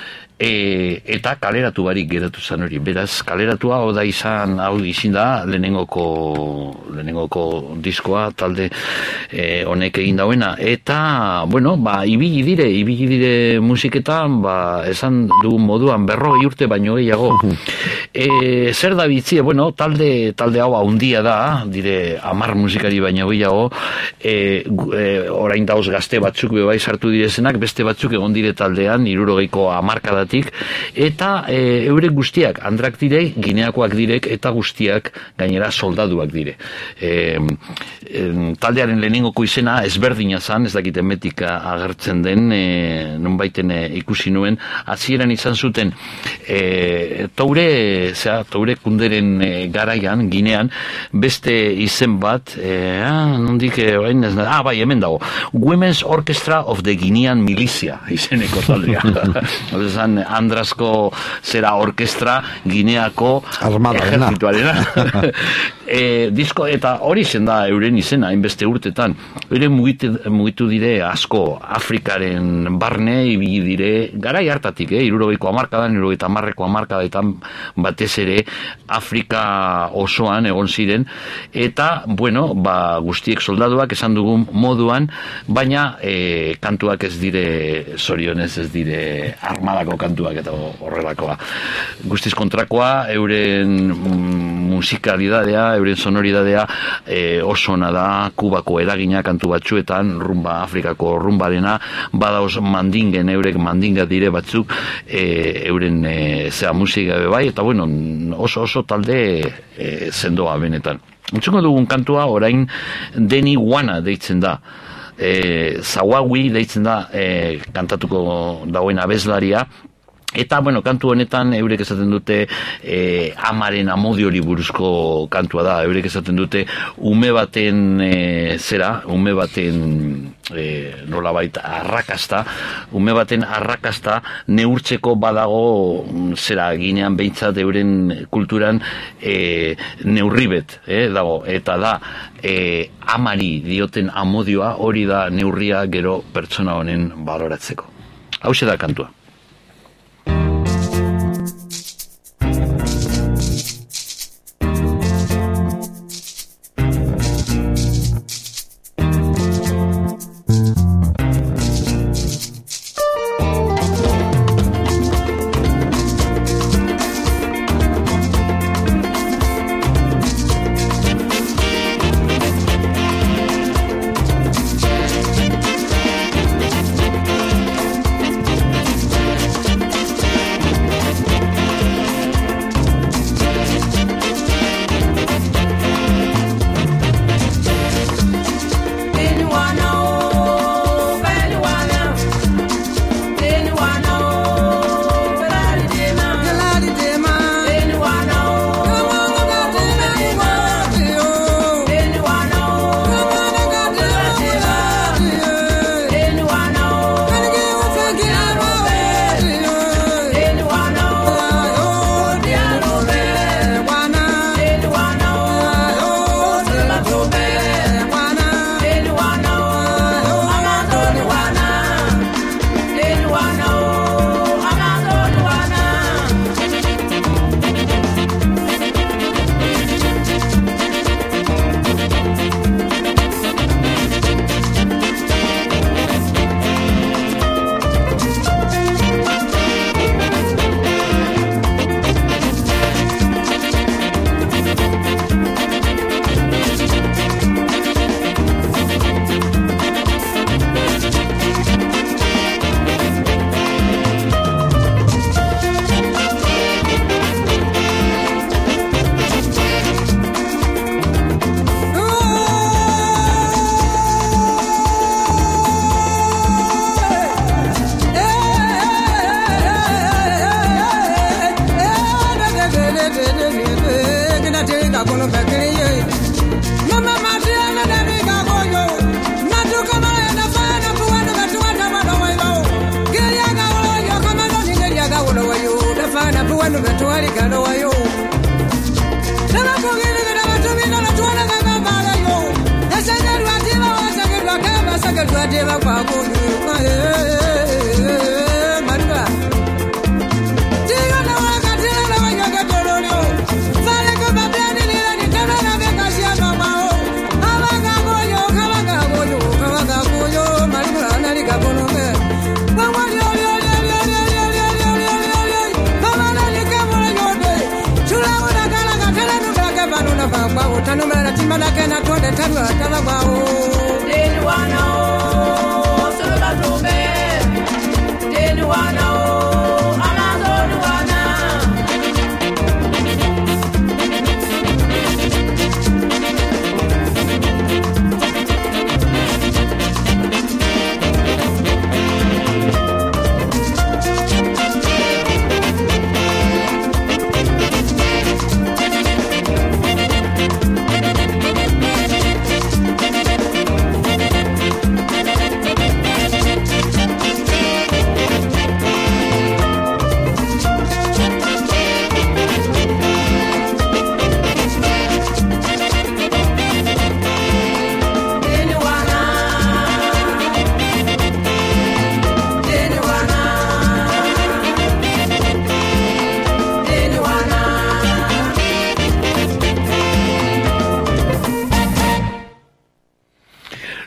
Eta kaleratu barik geratu zen hori. Beraz, kaleratua hau izan da lehenengoko diskoa talde honek egin dauena. Eta, bueno, ibili dire musiketan, esan dugun moduan 40 urte baino gehiago. Zer da bitzie, bueno, talde hau handia da, dire 10 musikari baino gehiago, orain dauz gazte batzuk bebai sartu direzenak, beste batzuk egon dire taldean, 60ko hamarkadatik, eta eurek guztiak andrak direk, gineakoak direk, eta guztiak gainera soldaduak dire. Taldearen lehenengoko izena ezberdina zan, ez dakiten metika agertzen den, nonbaiten ikusi nuen, hasieran izan zuten Toure kunderen garaian, Ginean, beste izen bat, nondik orain ez da, bai, hemen dago, Women's Orchestra of the Guinean Militia, izeneko taldea. Zan, zeukan Andrasko zera orkestra Gineako
Armadarena.
ejertzituarena. Disko, eta hori zen da euren izena, hainbeste urtetan. Euren mugitu dire asko Afrikaren barne, ibili dire, garai hartatik, 60ko hamarkadan, 70ko hamarkadetan batez ere Afrika osoan egon ziren, eta, bueno, guztiek soldaduak esan dugun moduan, baina kantuak ez dire, zorionez ez dire armadako kantuak eta horrelakoa. Guztiz kontrakoa, euren musikalidadea, euren sonoridadea oso ona da, Kubako eragina kantu batzuetan, rumba, Afrikako rumbarena, badaoz mandingen, eurek mandinga dire batzuk, euren zea musika bai, eta bueno, oso talde sendoa benetan. Entzungo dugun kantua orain Deni Wana deitzen da. Zawawi deitzen da kantatuko dauen abeslaria. Eta, bueno, kantu honetan eurek esaten dute amaren amodiori buruzko kantua da. Eurek esaten dute ume baten ume baten nolabait arrakasta, ume baten arrakasta neurtzeko badago Ginean behintzat euren kulturan neurribet dago, eta da amari dioten amodioa, hori da neurria gero pertsona honen baloratzeko. Hauxe da kantua.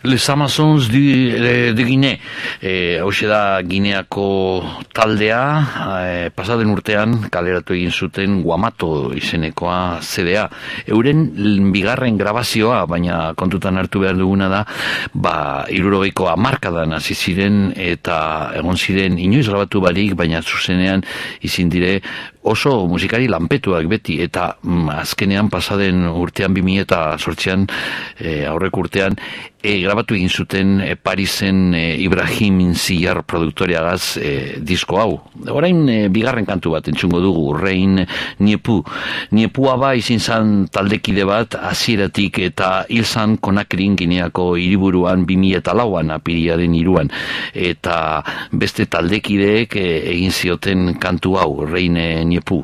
Les Amazons de Guinea. Hauxe da Gineako taldea, pasaden urtean kaleratu egin zuten Guamato izenekoa CD-a. Euren bigarren grabazioa, baina kontutan hartu behar duguna da, 60ko hamarkadan hasi ziren eta egon ziren inoiz grabatu barik, baina zuzenean izin dire oso musikari lanpetuak beti, eta azkenean pasaden urtean 2008an, aurrek urtean, grabatu egin zuten Parisen Ibrahim Ziyar produktoriagaz disko hau. Orain bigarren kantu bat entzungo dugu, Rein Niepu. Niepuaba izin zan taldekide bat hasieratik eta hil zan Konakrin Gineako hiriburuan 2004an apiriaren 3an, eta beste taldekideek egin zioten kantu hau, Rein Niepu.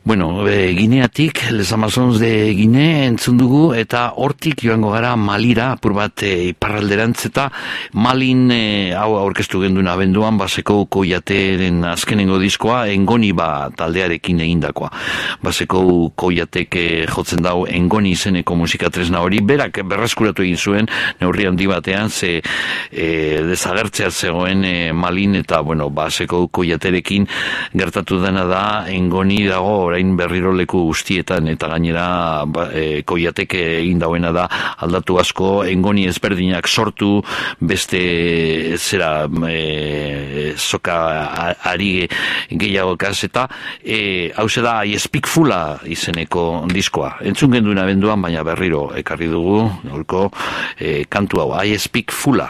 Bueno, Gineatik, Les Amazons de Gine entzun dugu, eta hortik joango gara Malira, apur bat iparralderantz, eta Malin hau aurkeztu genduen abenduan, Baseko Koiateren azkenengo diskoa, Engoni taldearekin egindakoa. Baseko Koiatek jotzen dau Engoni izeneko musika tresna hori, berak berreskuratu egin zuen, neurri handi batean, ze desagertzea zegoen Malin, eta, bueno, Baseko Koiaterekin gertatu dena da, Engoni dago orain berriro leku guztietan, eta gainera Koiatek egin dauena da aldatu asko, Engoni ezberdinak sortu, beste zera soka ari gehiagokaz, eta hau da I Speak Fula izeneko diskoa. Entzun genduen abenduan, baina berriro ekarri dugu, gaurko kantu hau, I Speak Fula.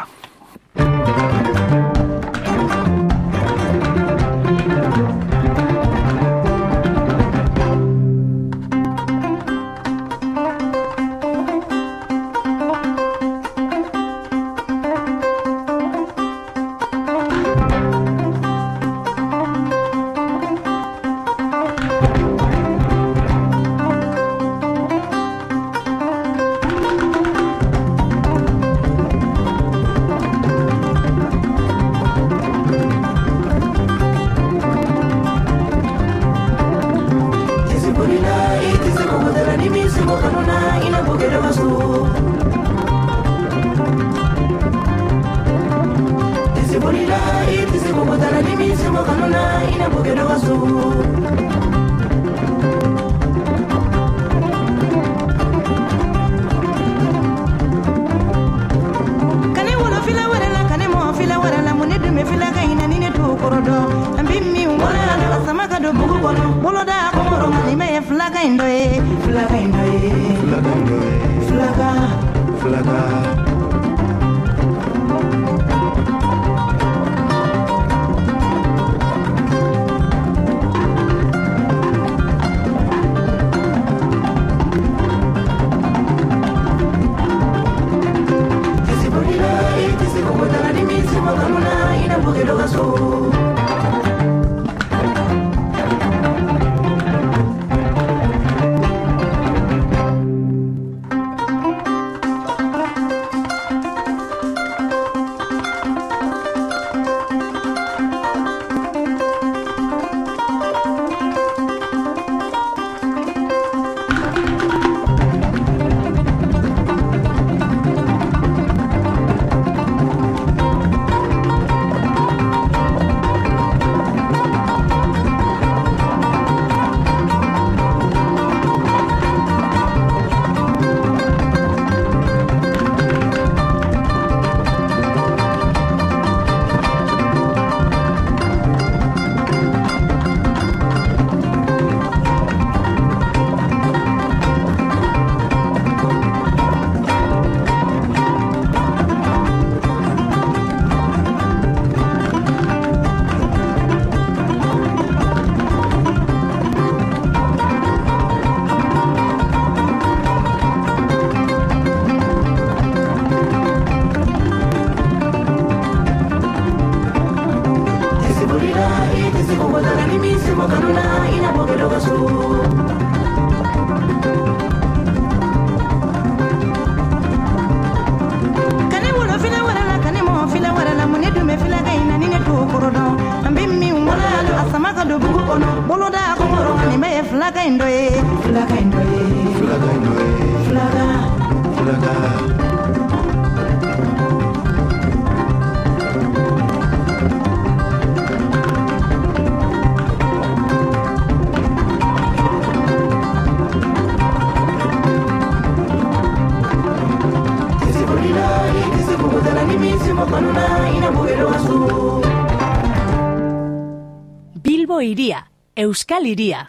Bilbo Hiria, Euskal Hiria.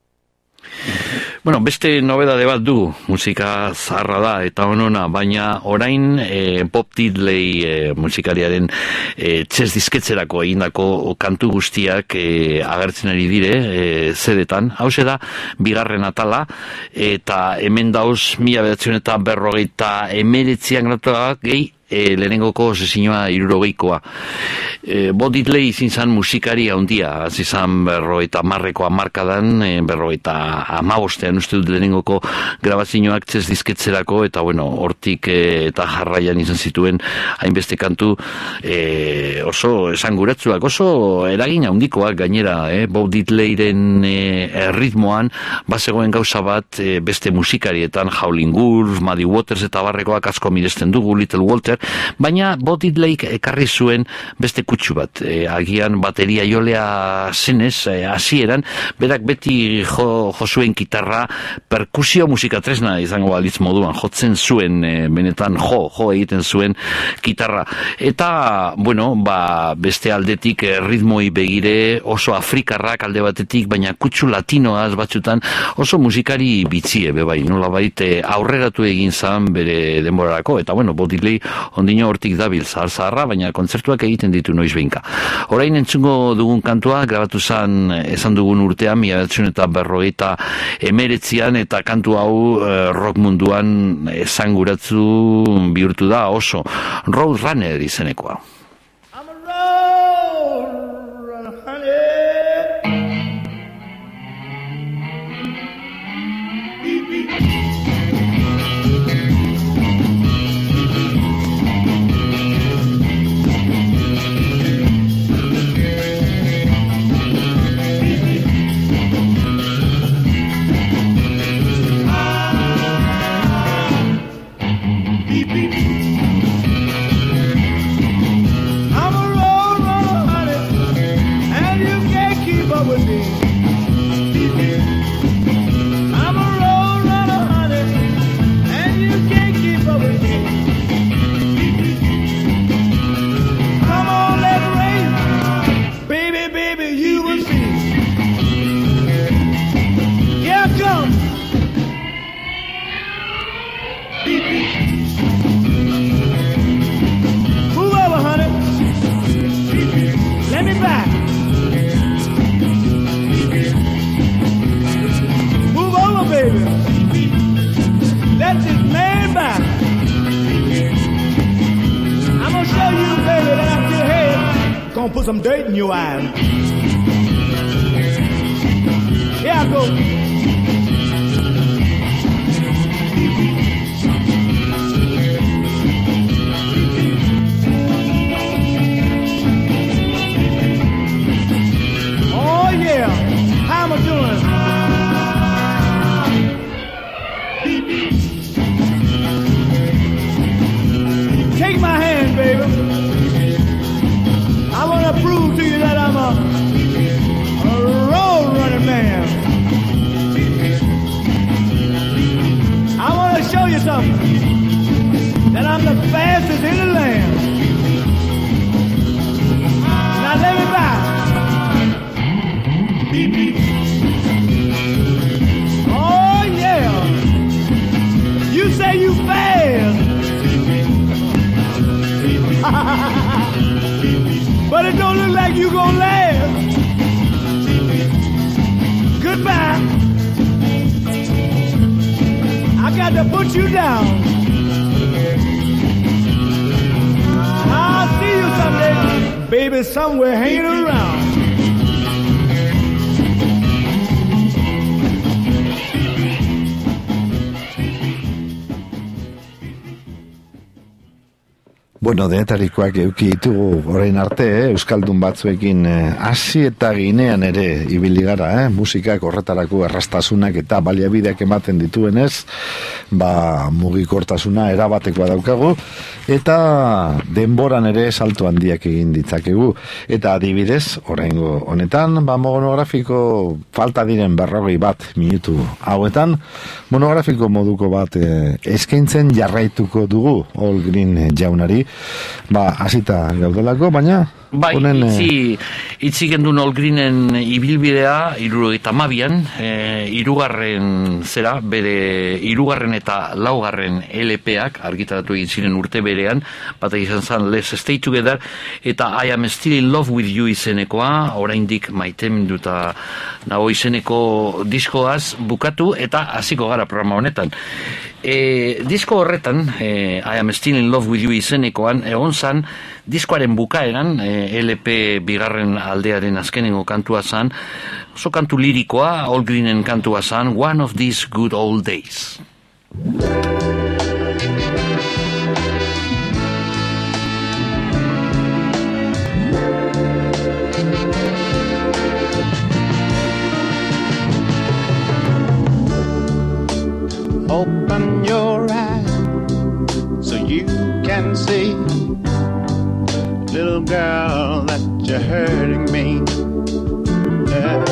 Bueno, beste nobedade bat du, musika zaharra da eta onona, baina orain Bob Diddley musikariaren txez disketzerako egindako kantu guztiak agertzen ari dire zedetan. Hauxe da, bigarren atala, eta hemen dauz 1949 gratuak gehi lehenengoko sesioa 60koa. Bo Diddley izin zan musikari handia, hasi zan 50ko hamarkadan, 55ean uste dut lehenengoko grabazioak txez dizketzerako, eta bueno, hortik eta jarraian izan zituen hainbeste kantu oso esanguratsuak, oso eragin handikoak gainera, Bo Diddleyren ritmoan bazegoen gauza bat beste musikarietan, Howlin' Wolf, Muddy Waters eta barrekoak asko miresten dugu, Little Walter, baina Bo Diddley ekarri zuen beste kutsu bat, agian bateria jolea zenez, hasieran berak beti jo zuen gitarra perkusio musikatresna izango balitz moduan, jotzen zuen, benetan jo egiten zuen gitarra, eta bueno, beste aldetik ritmoi begire oso afrikarrak alde batetik, baina kutsu latinoaz batzutan oso musikari bitzie, bai, nolabait aurreratu egin zan bere denborarako, eta bueno, Bo Diddley ondino hortik dabil zaharra, baina kontzertuak egiten ditu noiz behinka. Orain entzungo dugun kantua, grabatu zan esan dugun urtean, 1989an, eta kantu hau rock munduan esanguratzu bihurtu da oso, Roadrunner izenekoa.
Put some dirt in your eyes. Here I go. Oh yeah, how am I doing? Take my hand, baby. I want to prove to you that I'm a road running man. I want to show you something, that I'm the fastest in the land. Now let me back. Oh yeah, you say you fast. But it don't look like you gonna last. Goodbye. I got to put you down. I'll see you someday, baby, somewhere hanging around.
Bueno, denetarikoak euki ditugu orain arte, euskaldun batzuekin hasi eta ginean ere ibili gara, musikak horretarako errastasunak eta baliabideak ematen dituenez, mugikortasuna erabatekoa daukagu, eta denboran ere salto handiak egin ditzakegu. Eta adibidez, oraingo honetan, monografiko falta diren 41 minutu hauetan, monografiko moduko bat eskaintzen jarraituko dugu All Green jaunari, hasita gaudelako, baina
Bai, itzi gendun All Greenen ibilbidea 72an, hirugarren zera, bere hirugarren eta laugarren LP-ak argitaratu egin ziren urte berean, bat izan zen Let's Stay Together, eta I Am Still in Love with You izenekoa, oraindik maiteminduta nago izeneko diskoaz bukatu, eta hasiko gara programa honetan. Disko horretan, I Am Still in Love with You izenekoan, egon zan, diskoaren bukaeran, LP bigarren aldearen azkenengo kantua zan, oso kantu lirikoa, All Greenen kantua zan, One of These Good Old Days.
Open your eyes so you can see, little girl, that you're hurting me. Yeah.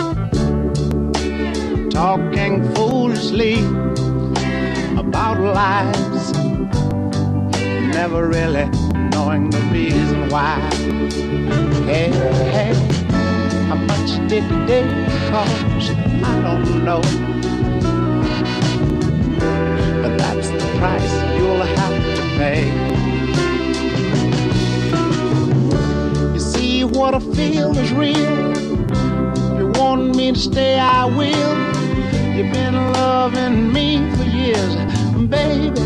Talking foolishly about lives, never really knowing the reason why. Hey, hey, how much did they cost? I don't know. But that's the price you'll have to pay. You see, what I feel is real. If you want me to stay, I will. You've been loving me for years, baby.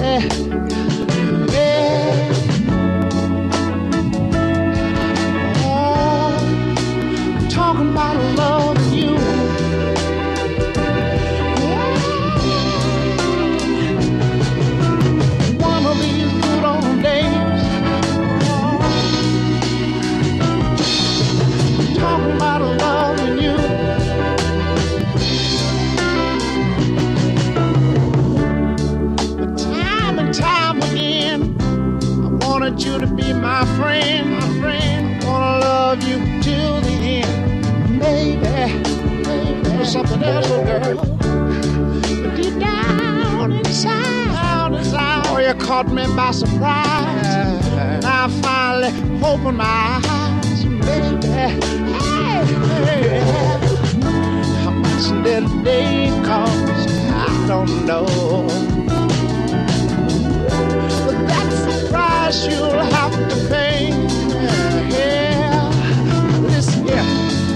Yeah. Oh, I'm talking about loving you. You to be my friend, I wanna love you till the end, baby. There's something else, oh girl, but deep down inside, oh, you caught me by surprise. And I finally opened my eyes, baby. Hey, how much did they cost? I don't know. You'll have to pay. Yeah, listen here.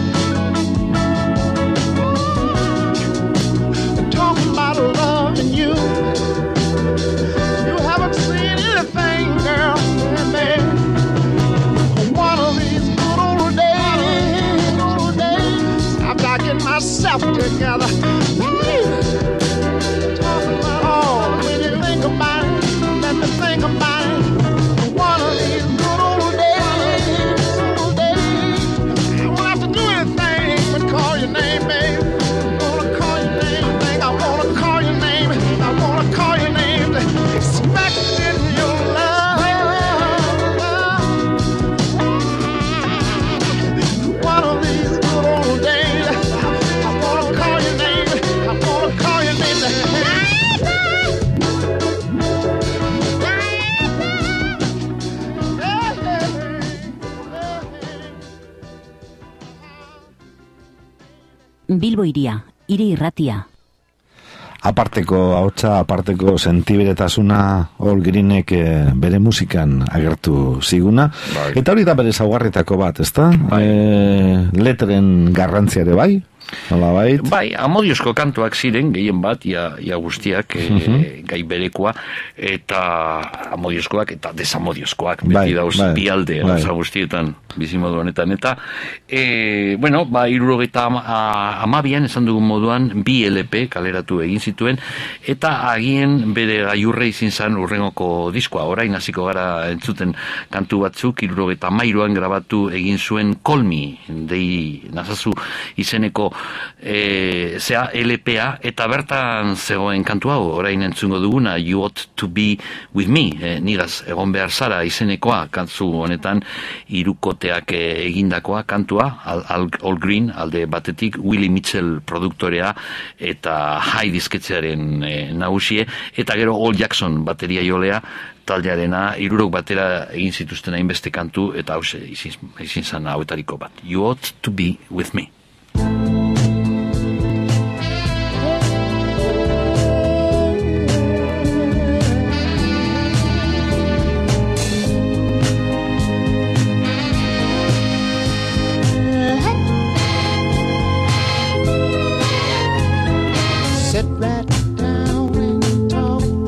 Talking about loving you. You haven't seen anything, girl, man. One of these good old days, I'm not getting myself together. Talking about, oh, when you think about it, let me think about it. One of these good old days, I won't have to do anything but call your name, babe. I wanna call your name, babe. I wanna call your name. I wanna call your name. Expecting your love. One of these good old days, I wanna call your name. I wanna call your name.
Bilbo Hiria, hiri irratia.
Aparteko hautsa, aparteko sentiberetasuna All Greenek bere musikan agertu ziguna.
Bai.
Eta hori da bere zaugarritako bat, ezta? Letren garrantziare bai?
Bai, amodiozko kantuak ziren, gehien bat, ia guztiak, gai berekoa, eta amodiozkoak eta desamodiozkoak, beti dauz bi alde, guztietan, bizimodu honetan, eta, bueno, 72an, esan dugun moduan, bi LP kaleratu egin zituen, eta agien bere gaiurre izin zan urrengoko diskoa, orain hasiko gara entzuten kantu batzuk, 73an grabatu egin zuen Call Me, dei nazazu izeneko zea LPA, eta bertan zegoen kantu hau, orain entzungo duguna, You Ought to Be With Me, nigaz egon behar zara izenekoa, kantu honetan hirukoteak egindakoa kantua, All Green alde batetik, Willie Mitchell produktorea eta High disketzearen nagusie, eta gero All Jackson bateria jolea taldearena, 60 batera egin zituzten hainbeste kantu, eta hause izin zan hauetariko bat, You Ought to Be With Me.
Sit right down and talk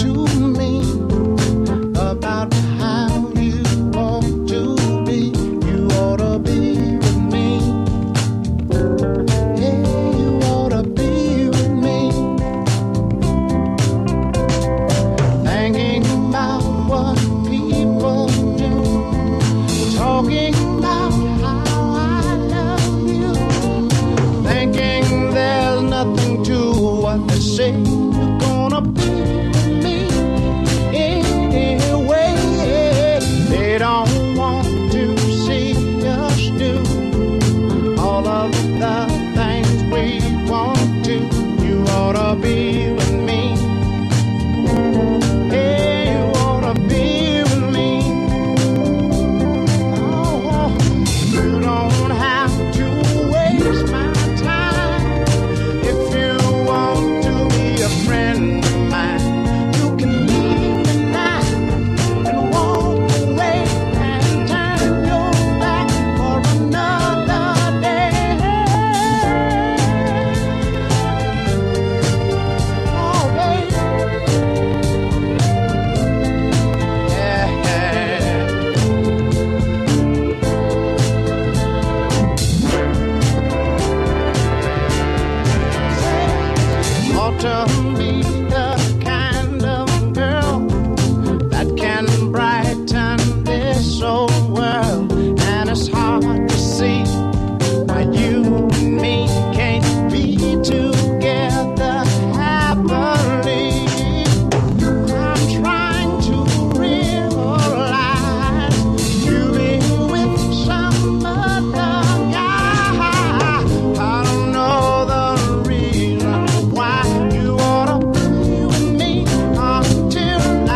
talking about how I love you, thinking there's nothing to what they say. You're gonna be with me anyway. They don't want to see us do all of the things we want to. You ought to be with me. Hey, you ought to be with me. Oh, you don't have to waste my time. If you want to be a friend of mine, you can leave tonight and walk away and turn your back for another day. Oh, baby. Yeah. Ought to be the kind of girl that can brighten this old world. And it's hard to see why you and me can't be together happily. I'm trying to realize you be with some other guy. I don't know the reason why. You ought to be with me until I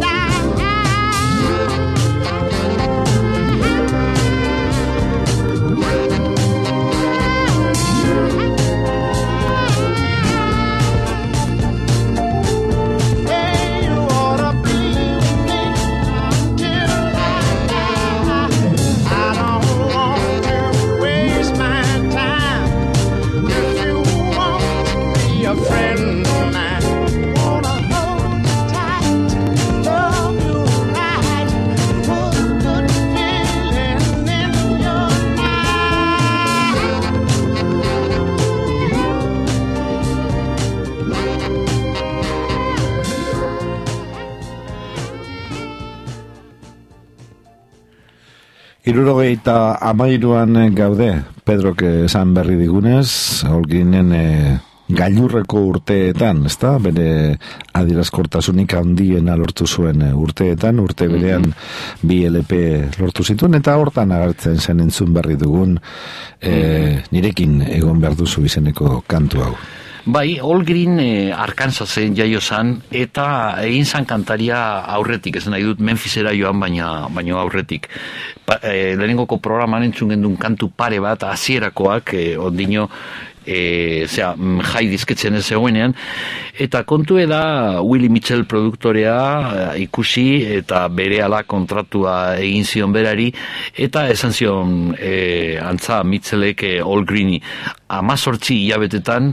Hey, you ought to be with me until I die. I don't want to waste my time. If you want to be a friend of mine, wanna hold you tight, love you right, put a good feeling in your
Hirurogeita amairuan gaude, Pedrok esan berri digunez, holginen gailurreko urteetan, ezta? Bere adierazkortasunik handiena lortu zuen urteetan, urte berean bi LP lortu zituen, eta hortan agertzen zen entzun berri dugun nirekin egon behar duzu izeneko kantu hau.
Bai, All Green Arkansasen jaio zan, eta egin zan kantaria aurretik, ez nahi dut Memphisera joan baino aurretik. Lehenengoko programan entzun gendun kantu pare bat, hasierakoak, ondino, jai dizketzen ez zegoenean, eta kontu da Willie Mitchell produktorea ikusi eta berehala kontratua egin zion berari, eta esan zion antza Mitchellek All Greeni 18 hilabetetan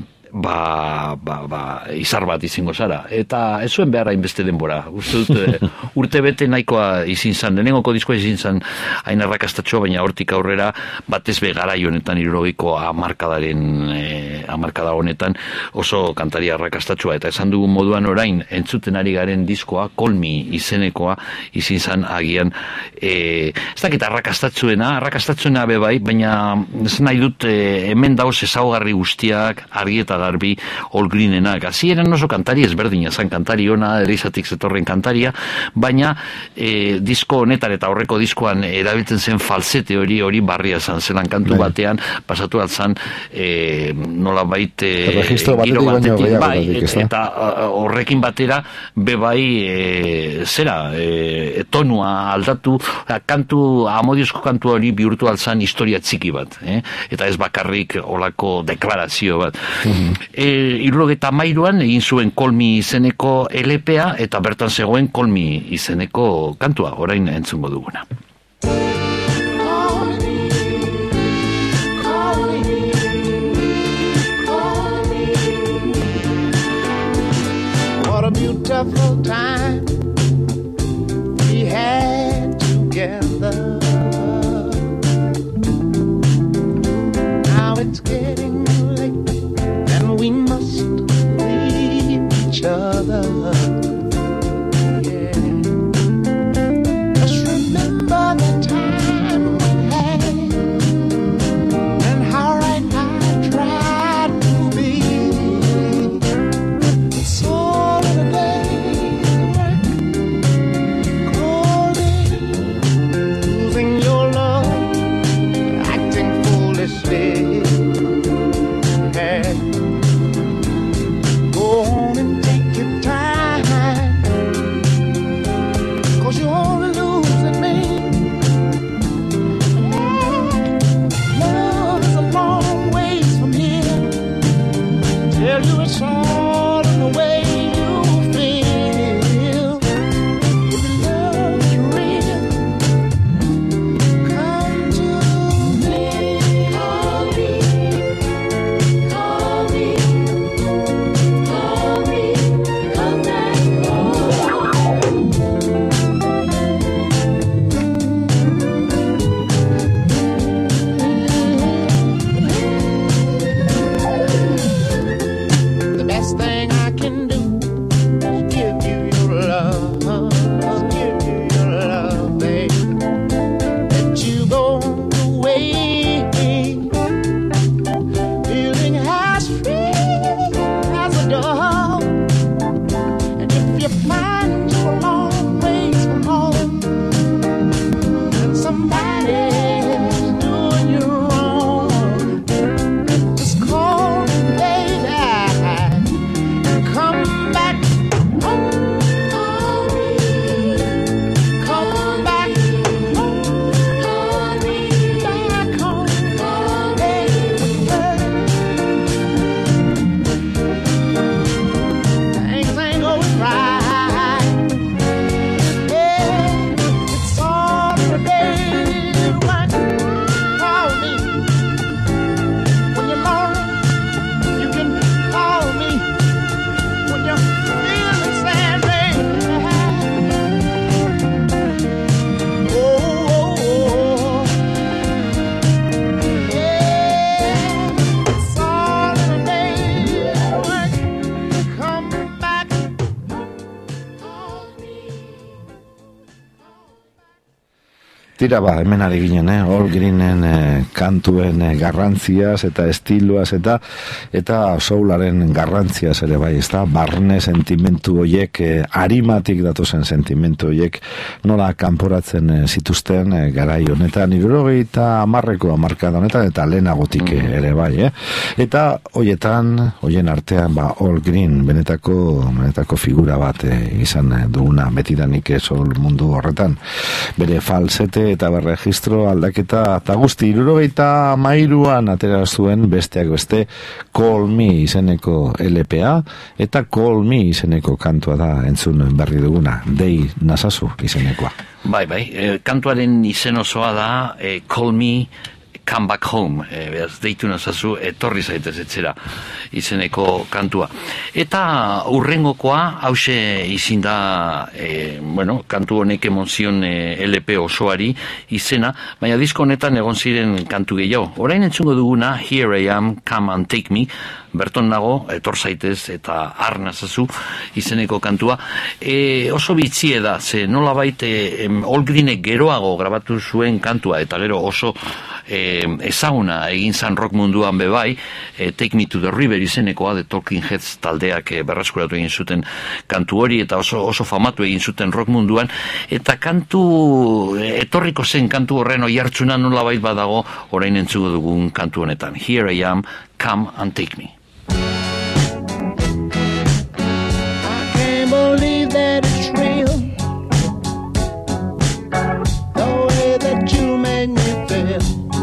izar bat izango zara. Eta ez zuen behar hainbeste denbora. Uste dut, urte bete nahikoa izin zan, lehenengoko diskoa izin zan hain arrakastatxoa, baina hortik aurrera batez be garai honetan, hirurogiko hamarkada honetan oso kantari arrakastatxoa. Eta esan dugun moduan orain, entzuten ari garen diskoa, Call Me izenekoa izin zan agian, ez dakit arrakastatzuena bebai, baina ez nahi dut hemen dauz ezaugarri guztiak, argi eta garbi All Greenenak. Hasieran oso kantari ezberdina zan, kantari ona, erizatik zetorren kantaria, baina disko honetan eta horreko diskoan erabiltzen zen falsete hori barria zan, zelan kantu batean pasatu altzan nolabait giro batetik, eta horrekin batera bebai tonua aldatu, amodiozko kantu hori bihurtu altzan historia txiki bat, eta ez bakarrik olako deklarazio bat. 73an egin zuen Call Me izeneko LPa, eta bertan zegoen Call Me izeneko kantua, orain entzungo duguna.
What a beautiful time we had together. Now it's getting late and we must leave each other. Yeah. Just remember the time
Tira hemen ari ginen, All Greenen kantuen garrantziaz eta estiloaz eta soularen garrantziaz ere bai, ez da, barne sentimentu hoiek, arimatik datozen sentimentu hoiek, nola kanporatzen zituzten garai honetan, 70 hamarkada honetan, eta lehenagotik ere bai, Eta hoien artean, All Green, benetako figura bat izan duguna, betidanik soul mundu horretan. Bere falsete eta berregistro aldaketa eta guzti 73an atera zuen besteak beste Call Me izeneko LPA eta Call Me izeneko kantua da entzun berri duguna, Dei Nazazu izenekoa.
Bai, kantuaren izen osoa da Call Me Come Back Home, beraz, deitu nazazu, etorri zaitez etxera izeneko kantua. Eta urrengokoa, hause izin da, kantu honek emon zion LP osoari izena, baina disko honetan egon ziren kantu gehiago. Orain entzungo duguna, Here I Am, Come and Take Me, berton nago, etor zaitez eta har nazazu izeneko kantua. Oso bitzie da, ze nolabait All Greenek geroago grabatu zuen kantua, eta gero oso ezaguna egin zan rock munduan bebai, Take Me to the River izenekoa, The Talking Heads taldeak berreskuratu egin zuten kantu hori, eta oso famatu egin zuten rock munduan, eta kantu etorriko zen kantu horren oihartzuna nolabait badago orain entzuko dugun kantu honetan. Here I Am, Come and Take Me.
I can't believe that it's real, the way that you made me feel.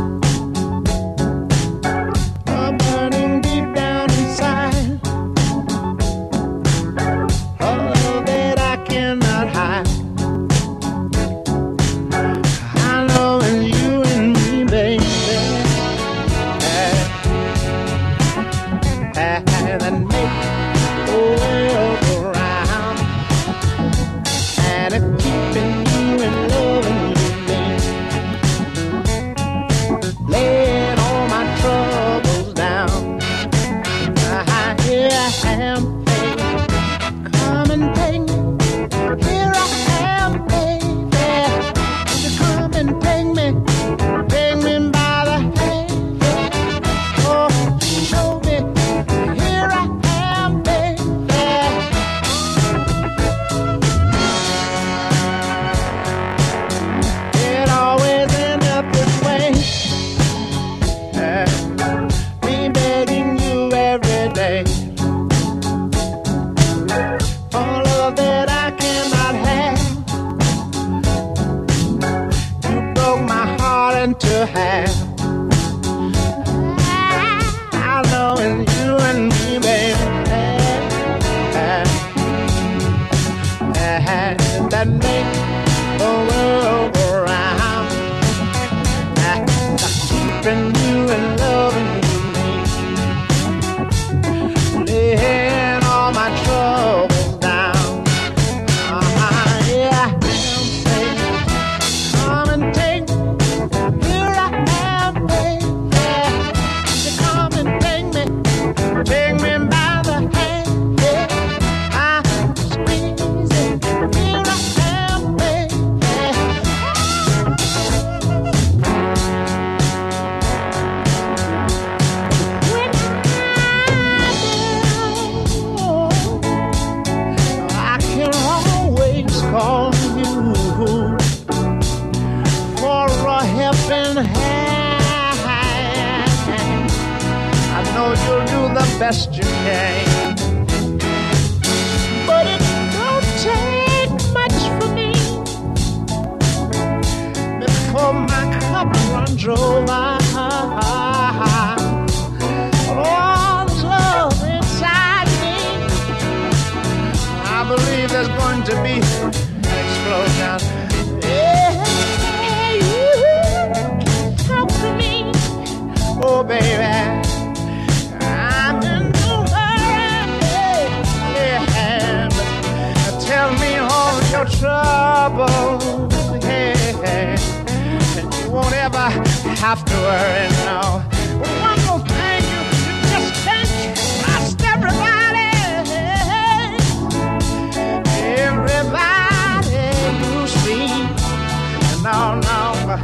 best you can. But it don't take much for me before my cup runs over. All this love inside me, I believe there's going to be an explosion. Yeah, you talk to me, oh baby. Your trouble, yeah, and you won't ever have to worry, no. One more thing, you just can't trust everybody. Everybody you see, no,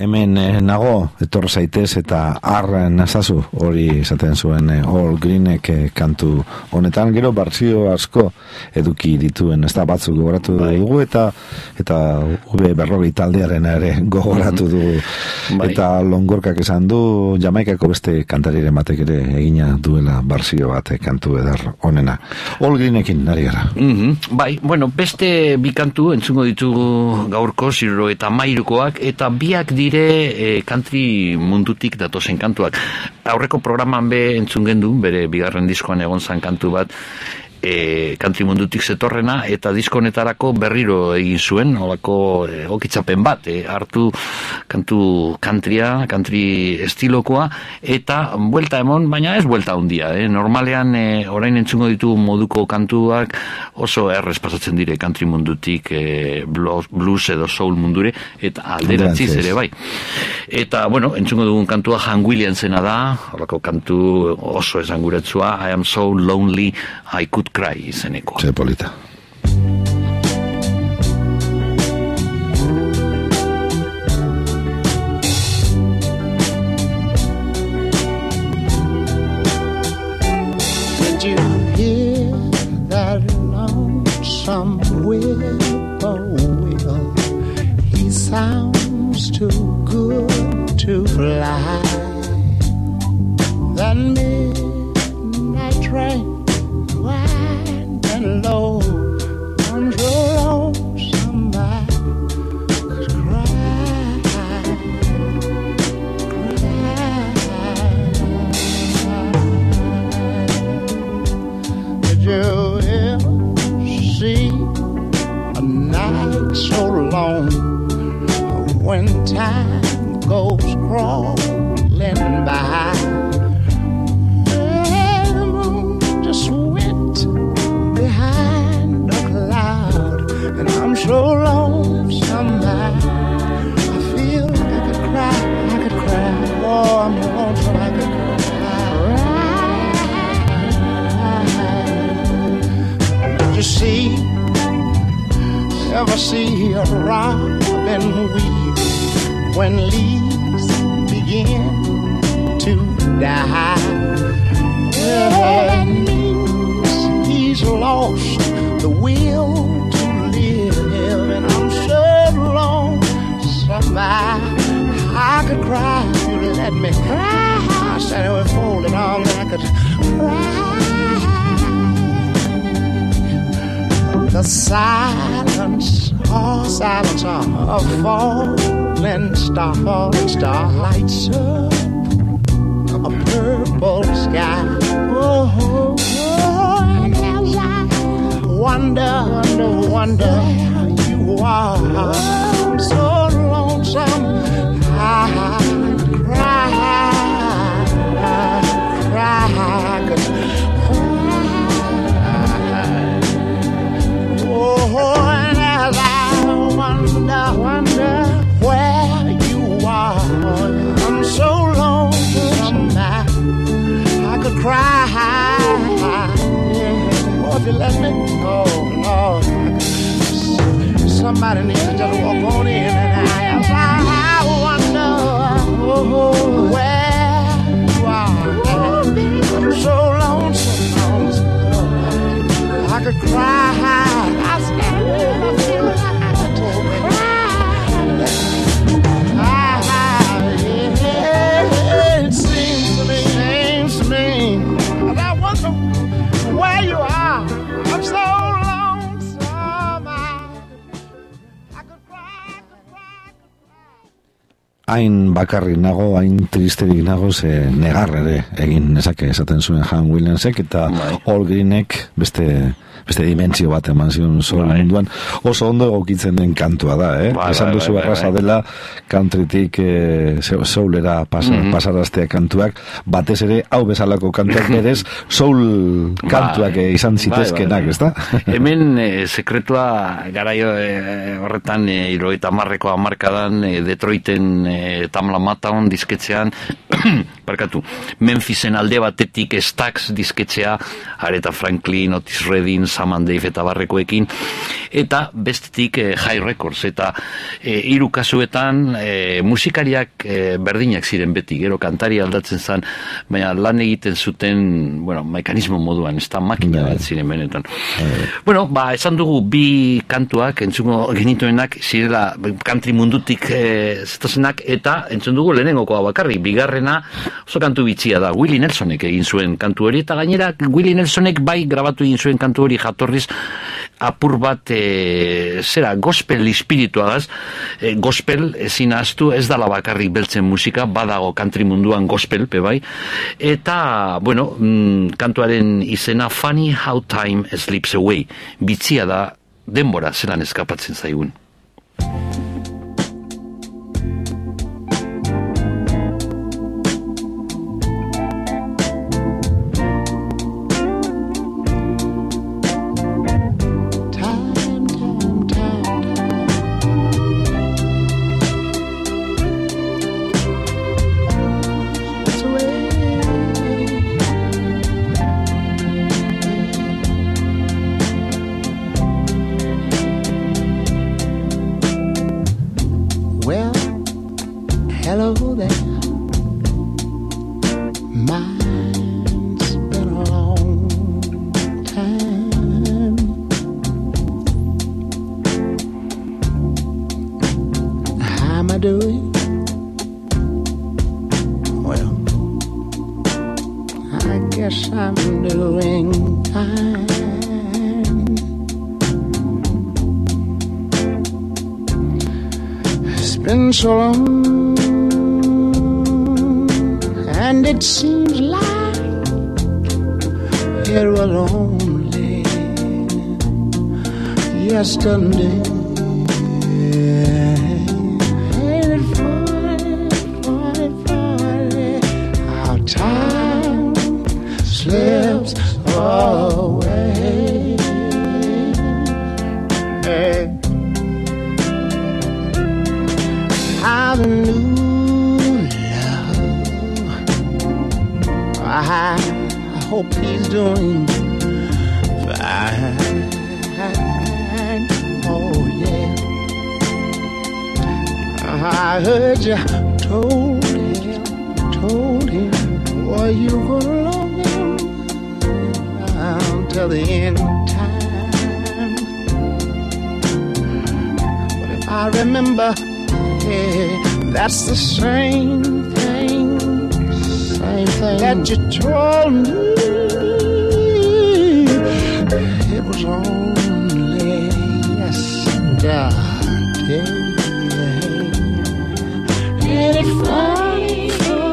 Hemen nago, etor zaitez eta nazazu hori esaten zuen All Greenek kantu honetan, gero barzio asko eduki dituen, ez da batzuk gogoratu dugu eta V40 taldearen ere gogoratu dugu. Eta Longorkak esan du Jamaikako beste kantariren batek ere egina duela barzio bat kantu edar honena. All Greenekin nari gara.
Bai, bueno, beste bi kantu entzungo ditugu gaurko 73koak eta biak dire country mundutik datozen kantuak. Aurreko programan entzun gendu, bere bigarren diskoan egon zan kantu bat, country mundutik zetorrena, eta diskonetarako berriro egin zuen, olako egokitzapen bat, hartu kantu country estilokoa, eta buelta emon, baina ez buelta handia, normalean orain entzungo ditugu moduko kantuak oso errez pasatzen dire country mundutik blues edo soul mundure, eta alderantziz ere bai. Eta, bueno, entzungo dugun kantua Han Williamsena da, olako kantu oso esanguratsua, I am so lonely, I could cry izeneko.
Ze polita.
Did you hear that lonesome whippoorwill? He sounds too good to fly. That midnight train low, I'm so lonesome I could cry. Did you ever see a night so long when time goes crawling by? The moon just went behind a cloud, and I'm so lonesome that I feel like I could cry, oh, I'm lonesome I could cry. Did you ever see a robin weep when leaves begin to die? That means he's lost the will to live, and I'm so lonesome I could cry if you let me cry. Standing with folded arms, I could cry. The silence of falling star lights up a purple sky. Oh, and as I wonder where you are, I'm so lonesome I cry, cause oh, and as I wonder where you are, I'm so lonesome that I could cry. Yeah. Oh, if you let me, oh Lord, somebody needs to just walk on in, and as I wonder where you are, I'm so lonesome I could cry. I stand there, I feel like I could it seems to me, and I wonder where you are. I'm so lonesome I could cry.
Hain bakarrik nago, hain tristerik nago, ze negar ere egin nezake esaten zuen Han Williamsek, eta All Greenek beste dimentsio bat eman zion soul munduan, oso ondo egokitzen den kantua da, esan duzu erraza dela countrytik soulera pasaraztea kantuak, batez ere hau bezalako kantuak berez soul kantuak izan zitezkenak, ez da?
Hemen sekretua garaio horretan 70ko hamarkadan Detroiten Tamla Motown disketxean barkatu, Memphisen alde batetik Stax disketxea, Aretha Franklin, Otis Redding, zuten Sam and Dave eta barrekoekin, eta bestetik High Records, eta hiru kasuetan musikariak berdinak ziren beti, gero kantari aldatzen zen, baina lan egiten zuten, bueno, mekanismo moduan, ez da makina bat ziren benetan. Bueno, esan dugu bi kantuak, entzungo genituenak, zirela country mundutik zetozenak, eta entzun dugu lehenengokoa bakarrik, bigarrena oso kantu bitxia da, Willie Nelsonek egin zuen kantu hori, eta gainera Willie Nelsonek bai grabatu egin zuen kantu hori jatorriz apur bat gospel espirituagaz, gospel ezin ahaztu, ez dala bakarrik beltzen musika, badago country munduan gospel, bai, eta, bueno, kantuaren izena Funny How Time Slips Away, bitxia da denbora zelan eskapatzen zaigun.
So long, and it seems like it was only yesterday. Ain't it funny, how time slips away. How the new love, I hope he's doing fine. Oh yeah, I heard you told him, boy, you gonna love him until the end time. But if I remember, that's the same thing that you told me. It was only yesterday. Ain't it funny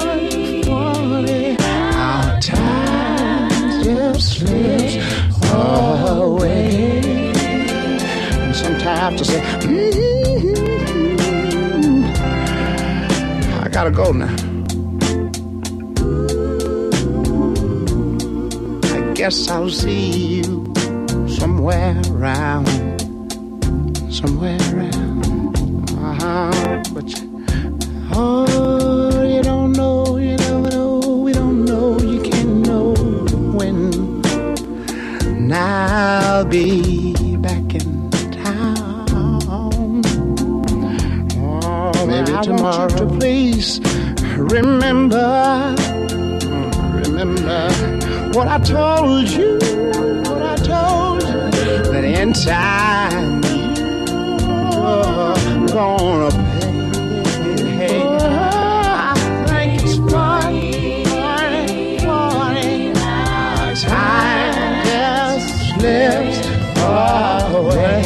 how time just slips away? And sometimes I say, I gotta go now. I guess I'll see you somewhere around. But you don't know, you never know, we don't know, you can't know when. And I'll be back in town. Maybe tomorrow. To please remember what I told you, that in time you're gonna pay. I think it's funny, time just slips away.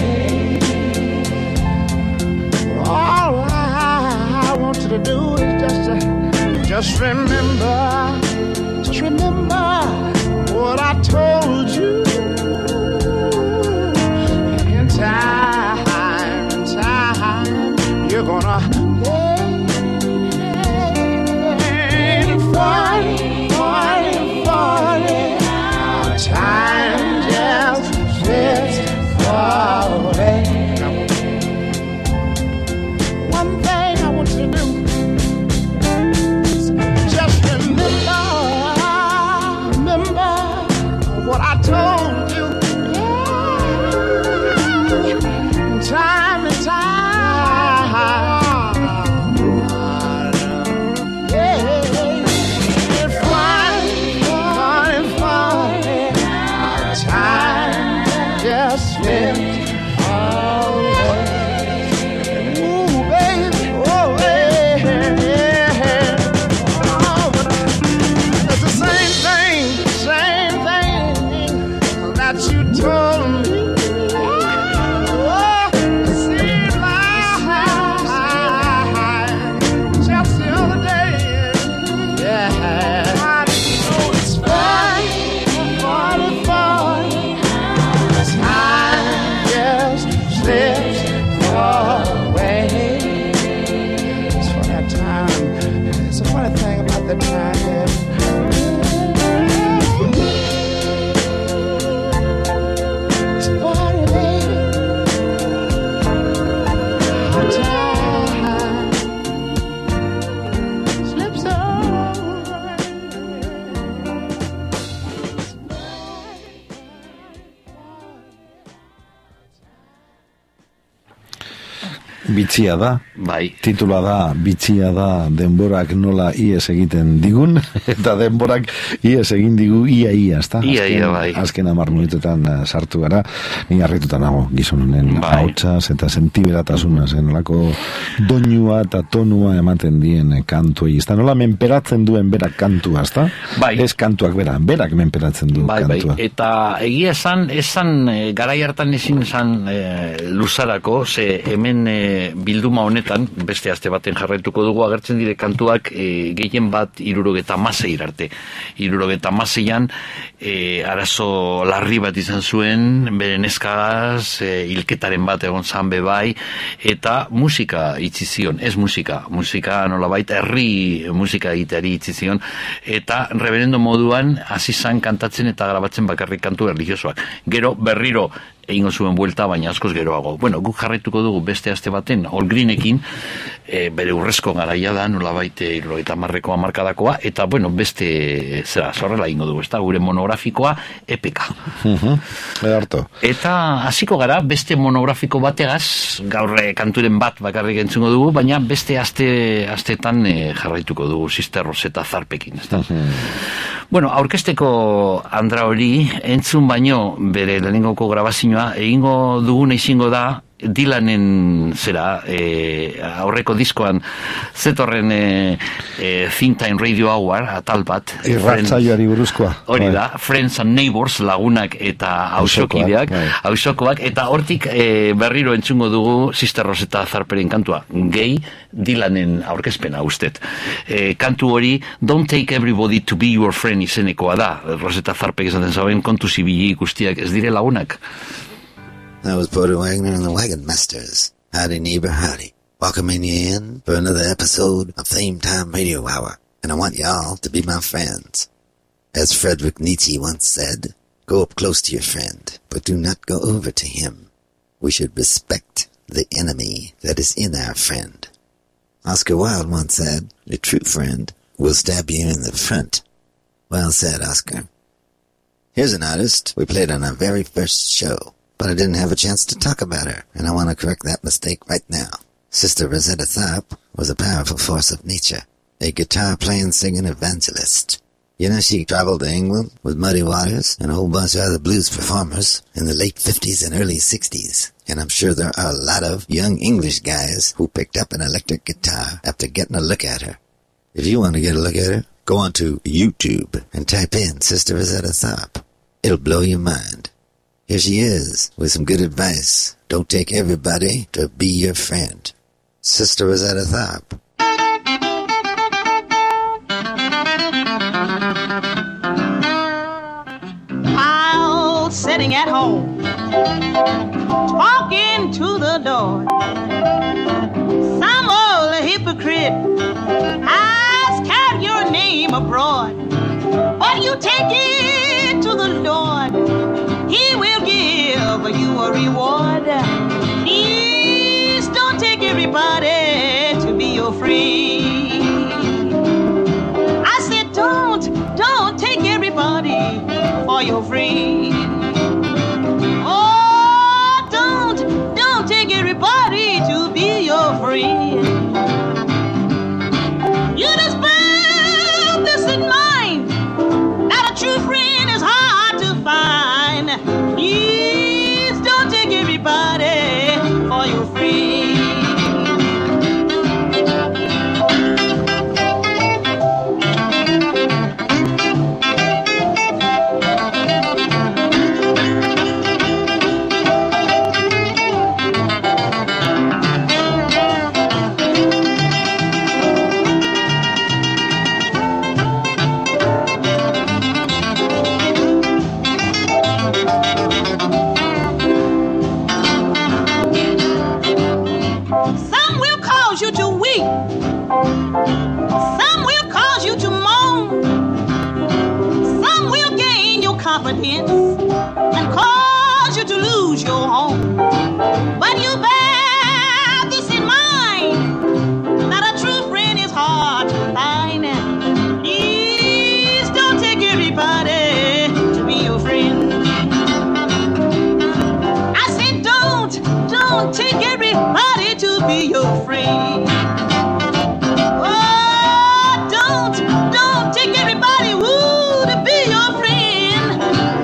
All I want you to do is just remember what I told you. In time, you're gonna funny. Time just slips away. One thing I want you to do, just remember what I told you. time. It's a funny thing about that time, yeah. It's funny, baby. How time slips away.
Bitxia da.
Bai.
Titula da, bitxia da, denborak nola ies egiten digun, eta denborak ies egin digu ia, ezta?
Ia, bai.
Azken 10 minutetan sartu gara, ni harrituta nago gizon honen hautsaz eta sentiberatasunaz, nolako doinua eta tonua ematen dien kantuei, ezta? Nola menperatzen duen berak kantua, ezta?
Bai.
Ez kantuak berak menperatzen du kantua.
Bai. Eta egia esan garai hartan ezin esan luzarako, ze hemen bilduma honetan, beste aste baten jarraituko dugu, agertzen dire kantuak gehien bat 76 arte. 76an arazo larri bat izan zuen, bere neskagaz, hilketaren bat egon zan bebai, eta musika itzi zion, ez musika nolabait herri musika egiteari itzi zion, eta reverendo moduan hasi zan kantatzen eta grabatzen bakarrik kantu religiosoak. Gero berriro egingo zuen buelta, baina askoz geroago. Bueno, guk jarraituko dugu beste aste baten All Greenekin, bere urrezko garaia da, nolabait 70ko hamarkadakoa, eta bueno, beste zorrela egingo dugu, ezta, gure monografikoa EPK.
Harto.
Eta hasiko gara beste monografiko bategaz, gaur kanturen bat bakarrik entzungo dugu, baina beste astetan jarraituko dugu Sister Rosetta Tharpekin, ezta. Bueno, aurkezteko Andra hori, entzun baino bere lehenengoko grabazioa egingo duguna izango da Dylanen aurreko diskoan zetorren Think Time Radio Hour atal bat
irratsaioari buruzkoa
hori da, Friends and Neighbors lagunak eta hausokideak hausokoak, eta hortik berriro entzungo dugu Sister Rosetta Tharperen kantua, Gay Dylanen aurkezpena ustet. Kantu hori Don't Take Everybody to Be Your Friend izenekoa da. Rosetta Tharpek esaten zaben kontu zibili ikustiak ez dire lagunak.
That was Porter Wagner and the Wagon Masters. Howdy, neighbor, howdy. Welcoming you in for another episode of Theme Time Radio Hour. And I want y'all to be my friends. As Friedrich Nietzsche once said, go up close to your friend, but do not go over to him. We should respect the enemy that is in our friend. Oscar Wilde once said, a true friend will stab you in the front. Well said, Oscar. Here's an artist we played on our very first show. But I didn't have a chance to talk about her, and I want to correct that mistake right now. Sister Rosetta Tharpe was a powerful force of nature, a guitar-playing, singing evangelist. You know, she traveled to England with Muddy Waters and a whole bunch of other blues performers in the late 50s and early 60s. And I'm sure there are a lot of young English guys who picked up an electric guitar after getting a look at her. If you want to get a look at her, go onto YouTube and type in Sister Rosetta Tharpe. It'll blow your mind. Here she is, with some good advice. Don't take everybody to be your friend. Sister Rosetta Tharpe.
While sitting at home, talking to the door, some old hypocrite has carried your name abroad. But you take it to the Lord, He will give you a reward. Please don't take everybody to be your friend. I said don't take everybody for your friend. Oh, don't take everybody to be your friend. You just bear this in mind, that a true friend is hard to find. Please don't take everybody for your friend. lose your home. But you bear this in mind, that a true friend is hard to find. Please don't take everybody to be your friend. I said don't take everybody to be your friend. Oh, don't take everybody to be your friend.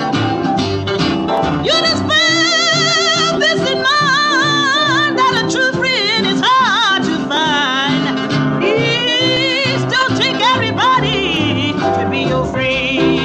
You just bear this in mind, that a true friend is hard to find. Please don't take everybody to be your friend.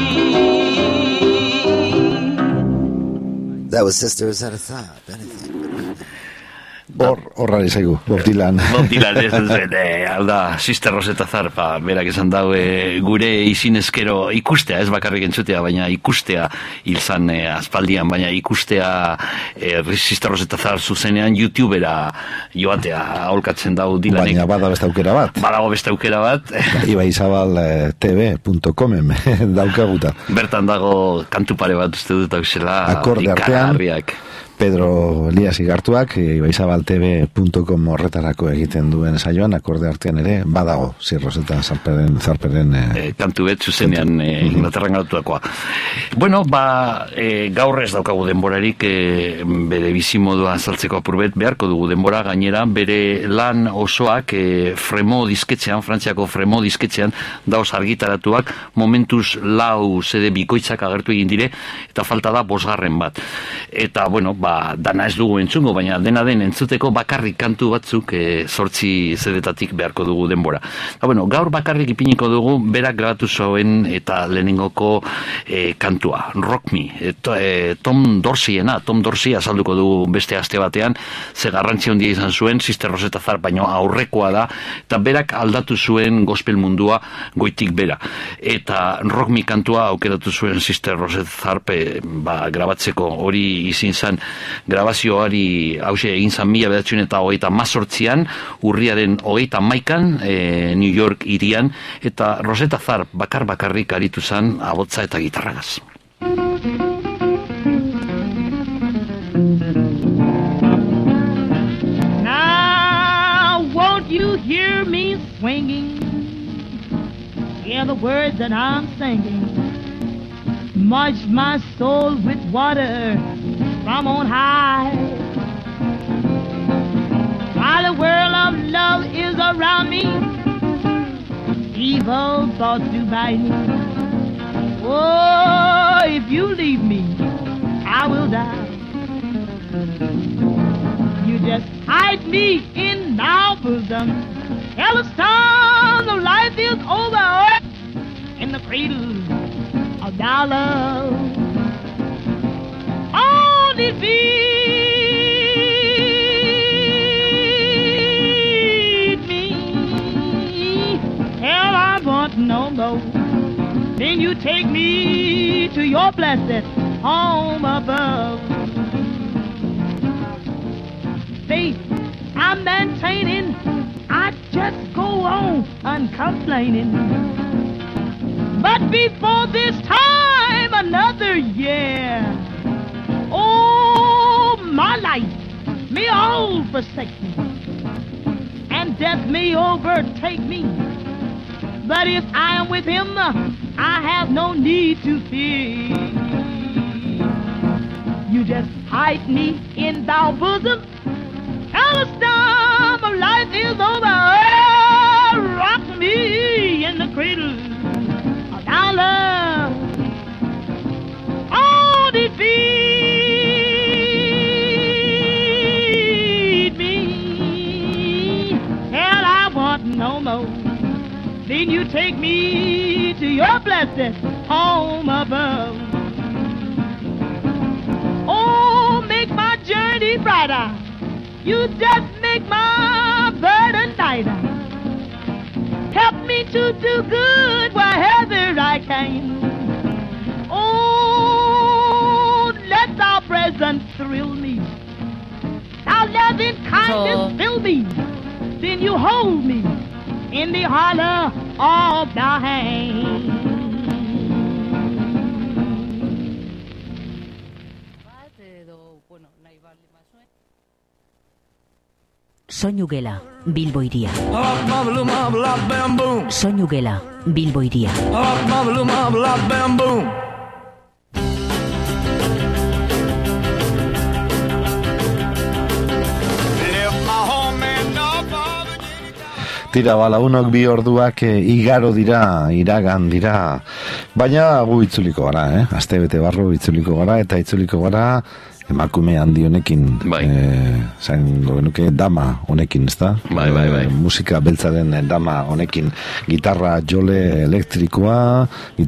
That was Sisters at a Thought. Anything.
Horrari zaigu, Bob Dylan.
Bob Dylan, ez dut, hau da, Sister Rosetta Tharpe, berak esan dau, gure izinezkero ikustea, ez bakarrik entzutea, baina ikustea hil zan aspaldian, baina ikustea Sister Rosetta Tharpe zuzenean YouTubera joatea aholkatzen dau Dylanek.
Baina bada beste aukera bat.
Badago beste aukera bat.
Ibaizabal tv.com daukaguta.
Bertan dago kantu pare bat uste dut hausela
akorde artean.
Ikaragarriak.
Pedro Elias Igartuak, ibaizabaltv.com horretarako egiten duen saioan, akorde artean ere, badago, Rosetta Tharperen
kantu bet, zuzenean Inglaterran garatuakoa. Bueno, gaur ez daukagu denborarik bere bizimodua azaltzeko apurbet, beharko dugu denbora, gainera, bere lan osoak Fremo disketxean, Frantziako Fremo disketxean, dauz argitaratuak, momentuz 4 CD bikoitzak agertu egin dire, eta falta da 5. bat. Eta, bueno, dana ez dugu entzungo, baina dena den entzuteko bakarrik kantu batzuk 8 zedetatik beharko dugu denbora. Bueno, gaur bakarrik ipiniko dugu berak grabatu zuen eta lehenengoko kantua, Rock Me. Tom Dorsey azalduko dugu beste aste batean, ze garrantzi handia izan zuen, Sister Rosetta Tharpe, baino aurrekoa da, eta berak aldatu zuen gospel mundua goitik bera. Eta Rock Me kantua aukeratu zuen Sister Rosetta Tharpe grabatzeko, hori izin zan grabazioari hause egin zan 1938an, urriaren 31an New York irian, eta Rosetta Tharpe bakarrik aritu zan abotza eta gitarragaz.
Now won't you hear me swinging? Hear the words that I'm singing. March my soul with water from on high. While the world of love is around me, evil thoughts do bite me. Oh, if you leave me, I will die. You just hide me in my bosom. Tell the storm of life is over in the cradle of thy love. Only feed me till I want no more. Then you take me to your blessed home above. Faith I'm maintaining, I just go on uncomplaining. But before this time, another year, oh, my life may all forsake me, and death may overtake me. But if I am with him, I have no need to fear. You just hide me in thy bosom, till the storm of life is over. Rock me in the cradle of thy love. Oh, defeat me till I want no more. Then you take me to your blessed home above. Oh, make my journey brighter. You just make my burden lighter. Help me to do good wherever I can. Oh, let thy presence thrill me. Thy loving kindness fill me. Then you hold me in the hollow of thy hand.
Soinu gela, Bilbo iria. Soinu gela, Bilbo iria.
Tira, lagunok 2 orduak igaro dira, iragan dira, baina gu itzuliko gara, Astebete barru itzuliko gara, eta itzuliko gara emakume handi honekin, zain genuke dama honekin, ezta?
Bai.
Musika beltzaren dama honekin, gitarra jole elektrikoa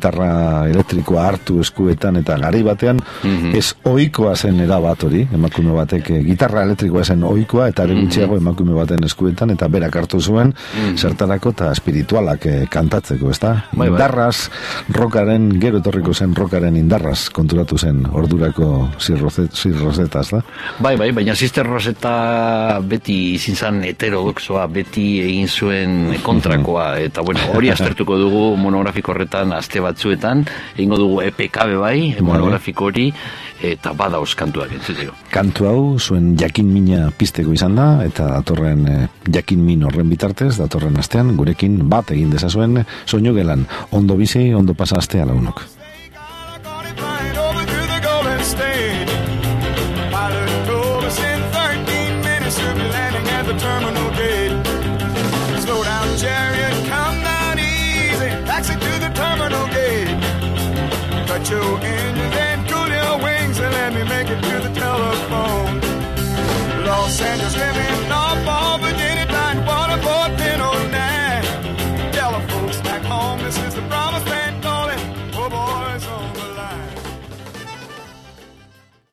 hartu eskuetan, eta gari batean, ez ohikoa zen erabat hori, emakume batek, gitarra elektrikoa zen ohikoa, eta ere gutxiago emakume baten eskuetan, eta berak hartu zuen, zertarako eta espiritualak kantatzeko, ezta? Indarraz, rokaren, gero etorriko zen rokaren indarraz konturatu zen ordurako Rosetta, da?
Bai, baina Sister Rosetta beti izin zan heterodoxoa, beti egin zuen kontrakoa, eta bueno, hori aztertuko dugu monografiko horretan aste batzuetan, egingo dugu EPK bai, monografiko hori, eta badauz kantuak entzuteko.
Kantu hau zuen jakin mina pizteko izan da, eta datorren jakin min horren bitartez, datorren astean, gurekin bat egin dezazuen, soinu gelan, ondo bizi, ondo pasa astea lagunok.
Terminal gate. Slow down, chariot, come down easy. Taxi to the terminal gate. Cut your engine.